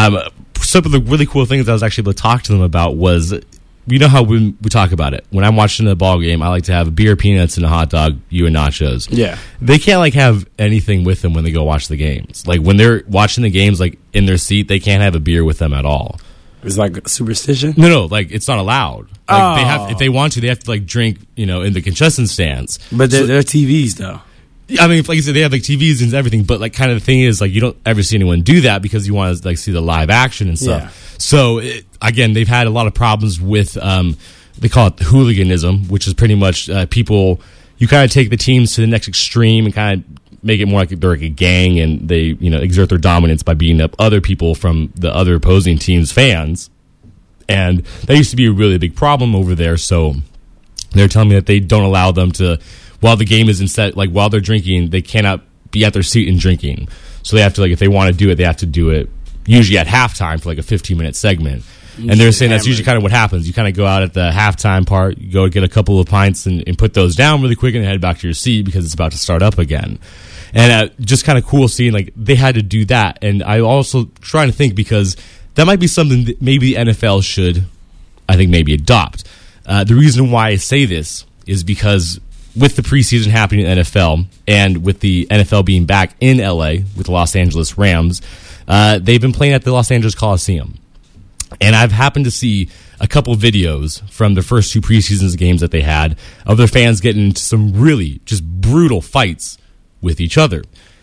Some of the really cool things I was actually able to talk to them about was, you know how we talk about it. When I'm watching a ball game, I like to have a beer, peanuts, and a hot dog, you and nachos. Yeah. They can't like have anything with them when they go watch the games. Like when they're watching the games, like in their seat, they can't have a beer with them at all. It's like a superstition? No, like it's not allowed. Like they have, if they want to, they have to like drink, you know, in the concession stands. But they're TVs though. I mean, like I said, they have like TVs and everything, but like kind of the thing is like you don't ever see anyone do that because you want to like see the live action and stuff. Yeah. So again, they've had a lot of problems with they call it hooliganism, which is pretty much people. You kind of take the teams to the next extreme and kind of make it more like they're like a gang, and they, you know, exert their dominance by beating up other people from the other opposing team's fans. And that used to be a really big problem over there. So they're telling me that they don't allow them to, while the game is in set, like while they're drinking, they cannot be at their seat and drinking. So they have to, like, if they want to do it, they have to do it usually at halftime for like a 15-minute segment. And they're saying that's usually kind of what happens. You kind of go out at the halftime part, you go get a couple of pints and put those down really quick and head back to your seat because it's about to start up again. And just kind of cool seeing like they had to do that. And I also trying to think, because that might be something that maybe the NFL should, I think, maybe adopt. The reason why I say this is because with the preseason happening in the NFL and with the NFL being back in LA with the Los Angeles Rams, they've been playing at the Los Angeles Coliseum. And I've happened to see a couple videos from the first 2 preseason games that they had of their fans getting into some really just brutal fights with each other.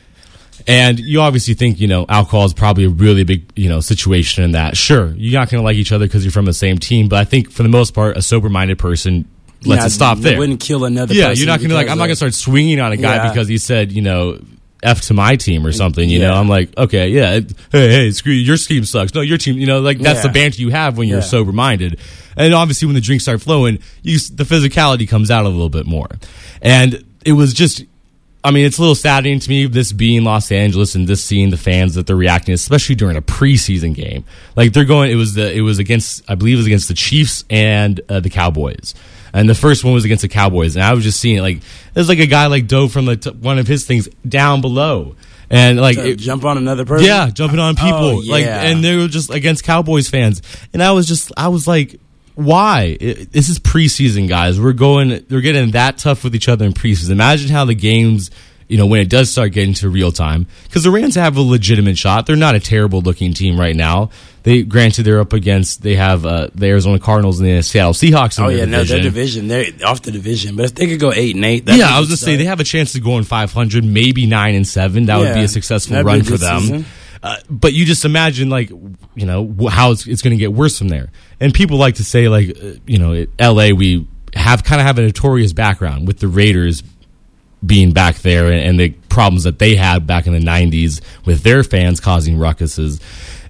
And you obviously think, you know, alcohol is probably a really big, you know, situation in that. Sure, you're not going to like each other because you're from the same team, but I think for the most part, a sober-minded person lets it stop there. You wouldn't kill another person. Yeah, you're not going to like, I'm not going to start swinging on a guy because he said, you know, F to my team or something, you know. I'm like, okay, yeah, hey, screw you, your team sucks. No, your team, you know, like that's the banter you have when you're sober minded. And obviously when the drinks start flowing, the physicality comes out a little bit more. And it was just, I mean, it's a little saddening to me, this being Los Angeles and this seeing the fans that they're reacting, especially during a preseason game. Like they're going, it was against, I believe it was against the Chiefs and the Cowboys. And the first one was against the Cowboys. And I was just seeing, like, there's like a guy like dove from one of his things down below. And like jump on another person? Yeah, jumping on people. Like, and they were just against Cowboys fans. And I was like, why? This is preseason, guys. We're getting that tough with each other in preseason. Imagine how the games, you know, when it does start getting to real time, because the Rams have a legitimate shot. They're not a terrible looking team right now. They're up against, they have the Arizona Cardinals and the Seattle Seahawks in their division. No, their division. They're off the division. But if they could go 8-8, yeah, I was going to say they have a chance to go in 500, maybe 9-7. That would be a successful run for them. But you just imagine, like, you know, how it's going to get worse from there. And people like to say, like, you know, LA, we have a notorious background with the Raiders being back there and the problems that they had back in the 90s with their fans causing ruckuses.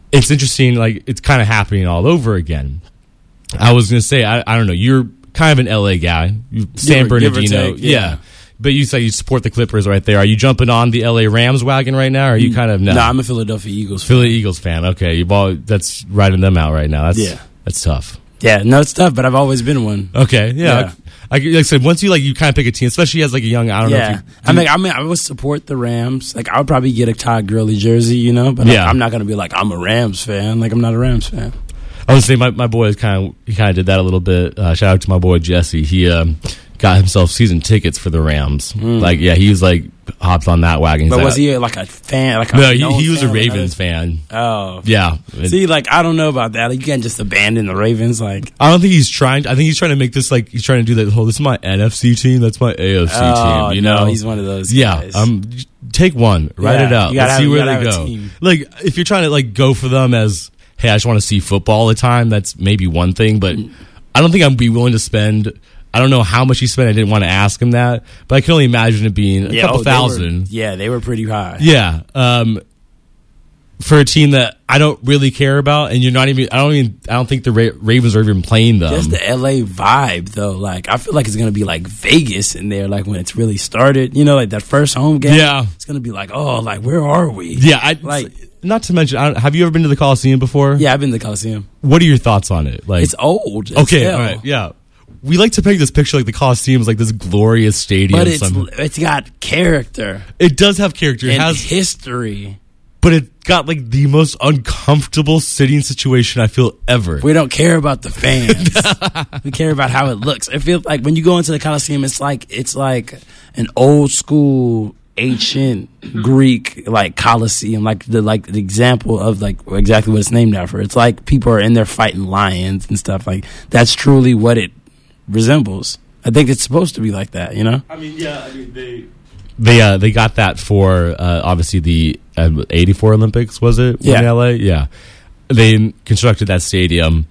it's interesting. Like, it's kind of happening all over again. I was going to say, I don't know. You're kind of an LA guy. San Bernardino. Take, yeah. But you say you support the Clippers right there. Are you jumping on the LA Rams wagon right now? Or are you kind of no? I'm a Philadelphia Eagles fan. Philly Eagles fan. Okay, that's riding them out right now. That's tough. Yeah, no, it's tough, but I've always been one. Okay, yeah. Like I said, once you kind of pick a team, especially as like a young, I don't know. If I would support the Rams. Like, I would probably get a Todd Gurley jersey, but I'm not going to be like, I'm a Rams fan. Like, I'm not a Rams fan. I would say my boy kind of did that a little bit. Shout out to my boy Jesse. He got himself season tickets for the Rams. Like, yeah, he was like hopped on that wagon. But was he like a fan? Like, no, he was a Ravens fan. Oh, yeah. See, like, I don't know about that. Like, you can't just abandon the Ravens. Like, I don't think he's trying. I think he's trying to make this like he's trying to do that whole. This is my NFC team. That's my AFC team. No, he's one of those guys. Yeah. Take one, write it out. Let's see where they go. Like, if you're trying to like go for them as, hey, I just want to see football all the time, that's maybe one thing, but I don't think I'd be willing to spend. I don't know how much he spent. I didn't want to ask him that, but I can only imagine it being a couple thousand. They were pretty high. Yeah. For a team that I don't really care about, and you're not even. I don't think the Ravens are even playing them. Just the LA vibe, though. Like, I feel like it's gonna be like Vegas in there. Like, when it's really started, like that first home game. Yeah, it's gonna be like, oh, like, where are we? Yeah, not to mention, have you ever been to the Coliseum before? Yeah, I've been to the Coliseum. What are your thoughts on it? Like, it's old. Okay, all right, yeah. We like to paint this picture like the Coliseum is like this glorious stadium. But it's got character. It does have character. It has history. But it got like the most uncomfortable sitting situation I feel ever. We don't care about the fans. We care about how it looks. I feel like when you go into the Coliseum, it's like an old school ancient Greek like Colosseum, like the example of like exactly what it's named after. It's like people are in there fighting lions and stuff. Like, that's truly what it resembles. I think it's supposed to be like that, I mean, yeah. I mean, they got that for obviously the 84 Olympics, was it? Yeah. In LA, yeah. They constructed that stadium.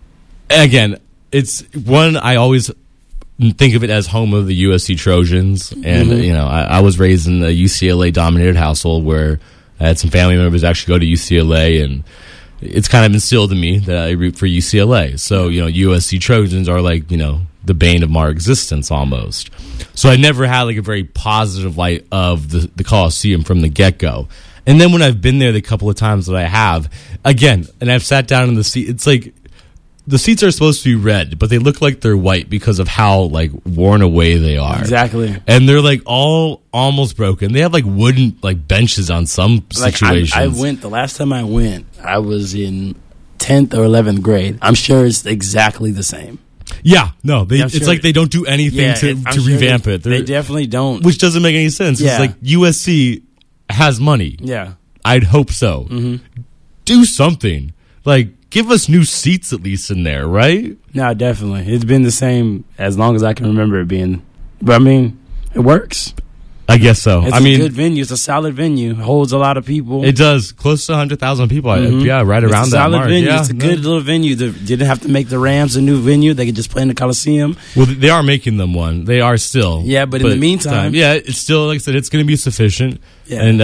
Again, it's one I always think of it as home of the USC Trojans, and I was raised in a UCLA dominated household where I had some family members actually go to UCLA, and it's kind of instilled in me that I root for UCLA. So USC Trojans are like the bane of my existence almost. So I never had like a very positive light of the Coliseum from the get go. And then when I've been there the couple of times that I have, again, and I've sat down in the seat, it's like the seats are supposed to be red, but they look like they're white because of how like worn away they are. Exactly. And they're like all almost broken. They have like wooden like benches on some situations. I went, the last time I went, I was in 10th or 11th grade. I'm sure it's exactly the same. Yeah, no, it's like they don't do anything to revamp it. They definitely don't. Which doesn't make any sense. Yeah. It's like USC has money. Yeah. I'd hope so. Mm-hmm. Do something. Like, give us new seats at least in there, right? No, definitely. It's been the same as long as I can remember it being. But, I mean, it works. I guess so. It's a good venue. It's a solid venue. It holds a lot of people. It does. Close to 100,000 people. Mm-hmm. Yeah, right around it's that mark. Solid venue. Yeah, it's a good little venue. They didn't have to make the Rams a new venue. They could just play in the Coliseum. Well, they are making them one. They are still. Yeah, but in the meantime. Yeah, it's still, like I said, it's going to be sufficient. Yeah. And,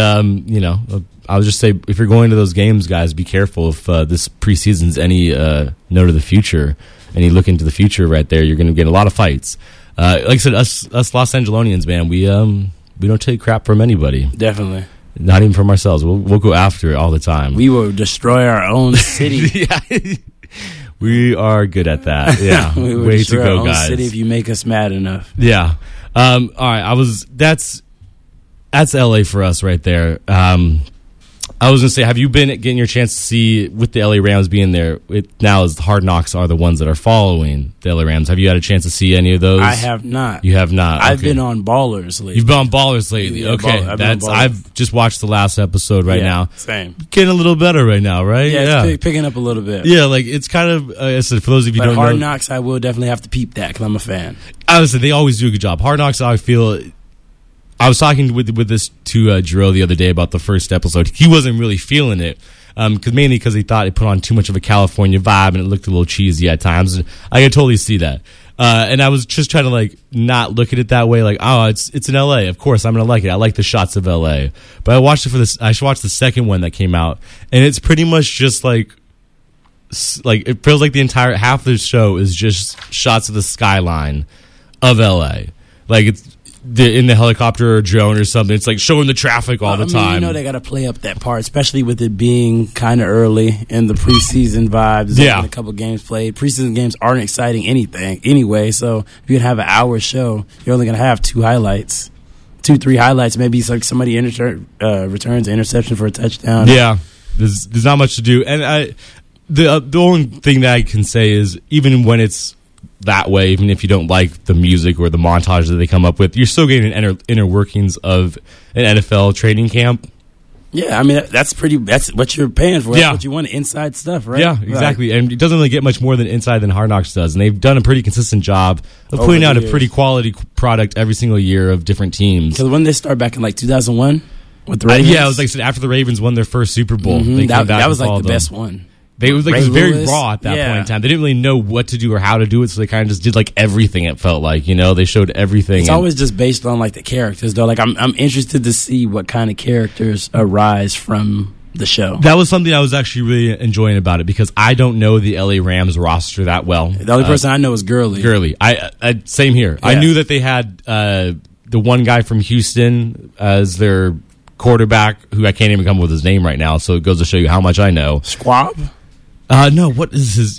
I'll just say, if you're going to those games, guys, be careful. If this preseason's any note of the future, and you look into the future right there, you're going to get a lot of fights. Like I said, us Los Angelonians, man, we don't take crap from anybody. Definitely. Not even from ourselves. We'll go after it all the time. We will destroy our own city. Yeah. We are good at that. Yeah. We will Way destroy to go, our own guys. city if you make us mad enough. Yeah. All right. That's LA for us right there. I was going to say, have you been getting your chance to see, with the LA Rams being there, now as Hard Knocks are the ones that are following the LA Rams, have you had a chance to see any of those? I have not. You have not? I've been on Ballers lately. You've been on Ballers lately. Yeah, okay. I've just watched the last episode right now. Same. Getting a little better right now, right? Yeah, it's picking up a little bit. Yeah, like it's kind of, I said, for those of you who don't know. Hard Knocks, I will definitely have to peep that because I'm a fan. Honestly, they always do a good job. Hard Knocks, I feel... I was talking with this to Jerome the other day about the first episode. He wasn't really feeling it, mainly because he thought it put on too much of a California vibe and it looked a little cheesy at times. I could totally see that. And I was just trying to like not look at it that way. Like, oh, it's in LA. Of course, I'm gonna like it. I like the shots of LA. But I watched it for this. I watched the second one that came out, and it's pretty much just like it feels like the entire half of the show is just shots of the skyline of LA. Like it's in the helicopter or drone or something. It's like showing the traffic all the time. You know they got to play up that part, especially with it being kind of early in the preseason vibes. There's only a couple games played. Preseason games aren't exciting anything anyway. So if you have an hour show, you're only going to have 3 highlights. Maybe like somebody returns an interception for a touchdown. Yeah, there's not much to do. And the only thing that I can say is even when it's that way, even if you don't like the music or the montage that they come up with, you're still getting an inner workings of an NFL training camp. Yeah, I mean that's what you're paying for. That's what you want, inside stuff, right? Yeah, exactly. And it doesn't really get much more than inside than Hard Knocks does, and they've done a pretty consistent job of putting out a pretty quality product every single year of different teams. Because when they start back in like 2001 with the Ravens, it was like I said, after the Ravens won their first Super Bowl, that was like the best one. It was very raw at that point in time. They didn't really know what to do or how to do it, so they kind of just did like everything. It felt like, they showed everything. It's always just based on like the characters, though. Like I'm interested to see what kind of characters arise from the show. That was something I was actually really enjoying about it because I don't know the LA Rams roster that well. The only person I know is Gurley. I same here. Yeah. I knew that they had the one guy from Houston as their quarterback, who I can't even come up with his name right now. So it goes to show you how much I know. Squab. No, what is his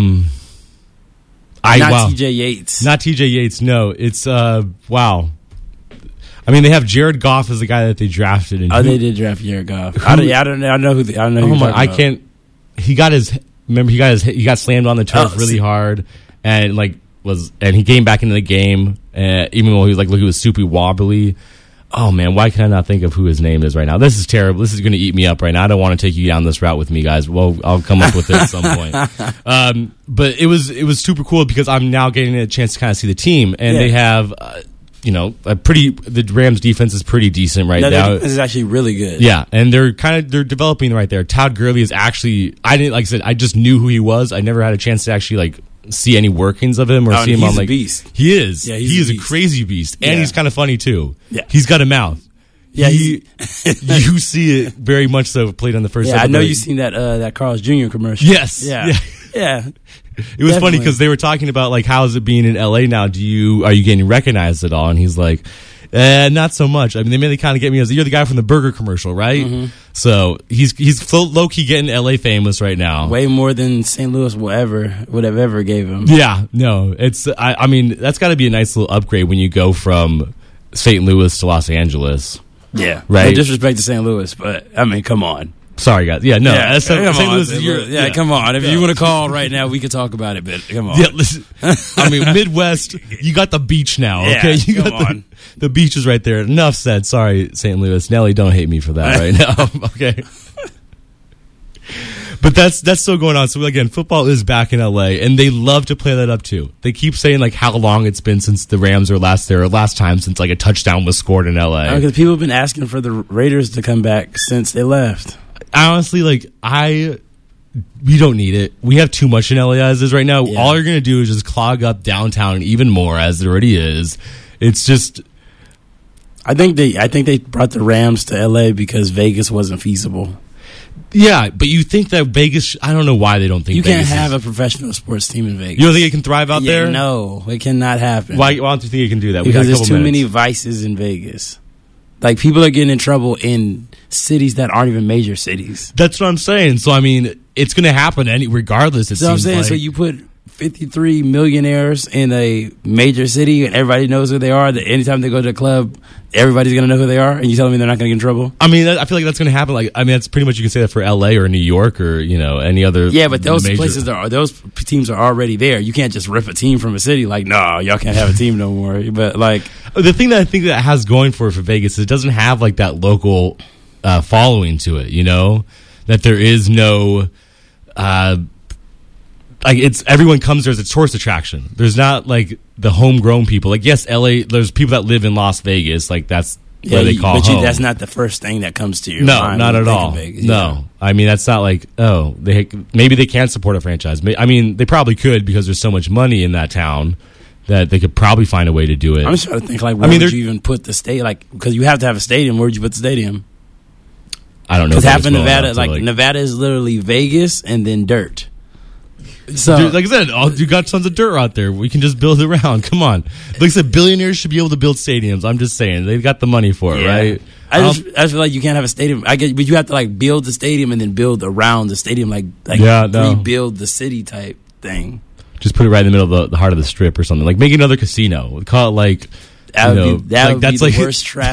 TJ Yates. Not TJ Yates, no. It's wow. I mean, they have Jared Goff as the guy that they drafted. And they did draft Jared Goff. I don't know who I can't. He got slammed on the turf really hard, and he came back into the game, even though he was super wobbly. Oh, man, why can I not think of who his name is right now? This is terrible. This is going to eat me up right now. I don't want to take you down this route with me, guys. Well, I'll come up with it at some point. But it was super cool because I'm now getting a chance to kind of see the team. And they have, the Rams defense is pretty decent right now. Their defense is actually really good. Yeah, and they're developing right there. Todd Gurley is actually, I just knew who he was. I never had a chance to actually, see any workings of him or see him on a beast. He is. Yeah, he is a crazy beast, and he's kind of funny too. Yeah, he's got a mouth. Yeah, you see it very much so played on the first. Yeah, episode. I know you've seen that Carl's Jr. commercial. Yes. Yeah. It was funny because they were talking about how is it being in LA now? Are you getting recognized at all? And he's like, not so much. I mean, they mainly kind of get me as you're the guy from the burger commercial, right? Mm-hmm. So he's low key getting LA famous right now. Way more than St. Louis would have ever gave him. Yeah, no, it's. I mean, that's got to be a nice little upgrade when you go from St. Louis to Los Angeles. Yeah, right. No disrespect to St. Louis, but I mean, come on. Sorry, guys. Yeah, no. St. Louis is come on. If you want to call right now, we could talk about it, but come on. Yeah, listen. I mean, Midwest, you got the beach now, okay? You got the beach is right there. Enough said. Sorry, St. Louis. Nelly, don't hate me for that right now, okay? But that's still going on. So, again, football is back in L.A., and they love to play that up, too. They keep saying, how long it's been since the Rams were last time since, a touchdown was scored in L.A. Because people have been asking for the Raiders to come back since they left. Honestly, we don't need it. We have too much in LA as is right now. Yeah. All you're going to do is just clog up downtown even more as it already is. It's just... I think they brought the Rams to LA because Vegas wasn't feasible. Yeah, but you think that Vegas... I don't know why they don't think Vegas can't have a professional sports team in Vegas. You don't think it can thrive out there? No, it cannot happen. Why don't you think it can do that? Because there's too many vices in Vegas. People are getting in trouble in cities that aren't even major cities. That's what I'm saying. So, I mean, it's going to happen regardless, it seems like. So you put 53 millionaires in a major city and everybody knows who they are, that anytime they go to a club, everybody's going to know who they are, and you telling me they're not going to get in trouble? I mean, I feel like that's going to happen. That's pretty much, you can say that for L.A. or New York or, any other. Yeah, but those those teams are already there. You can't just rip a team from a city no, y'all can't have a team no more. But, the thing that I think that has going for Vegas is it doesn't have, that local following to it, that there is no... it's everyone comes there as a tourist attraction. There's not the homegrown people. Yes, LA. There's people that live in Las Vegas. That's where they call home. That's not the first thing that comes to your No, mind. not at all. Vegas, no, I mean that's not maybe they can't support a franchise. I mean they probably could because there's so much money in that town. that they could probably find a way to do it. I'm just trying to think, like, where would you even put the stadium? Like, because you have to have a stadium. Where would you put the stadium? I don't know. Because half of Nevada, like Nevada is literally Vegas and then dirt. So, dude, like I said, you got tons of dirt out there. We can just build around. Come on. Like I said, billionaires should be able to build stadiums. I'm just saying. They've got the money for it, right? I just feel like you can't have a stadium. I get, but you have to like build the stadium and then build around the stadium, like rebuild the city type thing. Just put it right in the middle of the heart of the strip or something. Like make another casino. Call it like that would be the worst traffic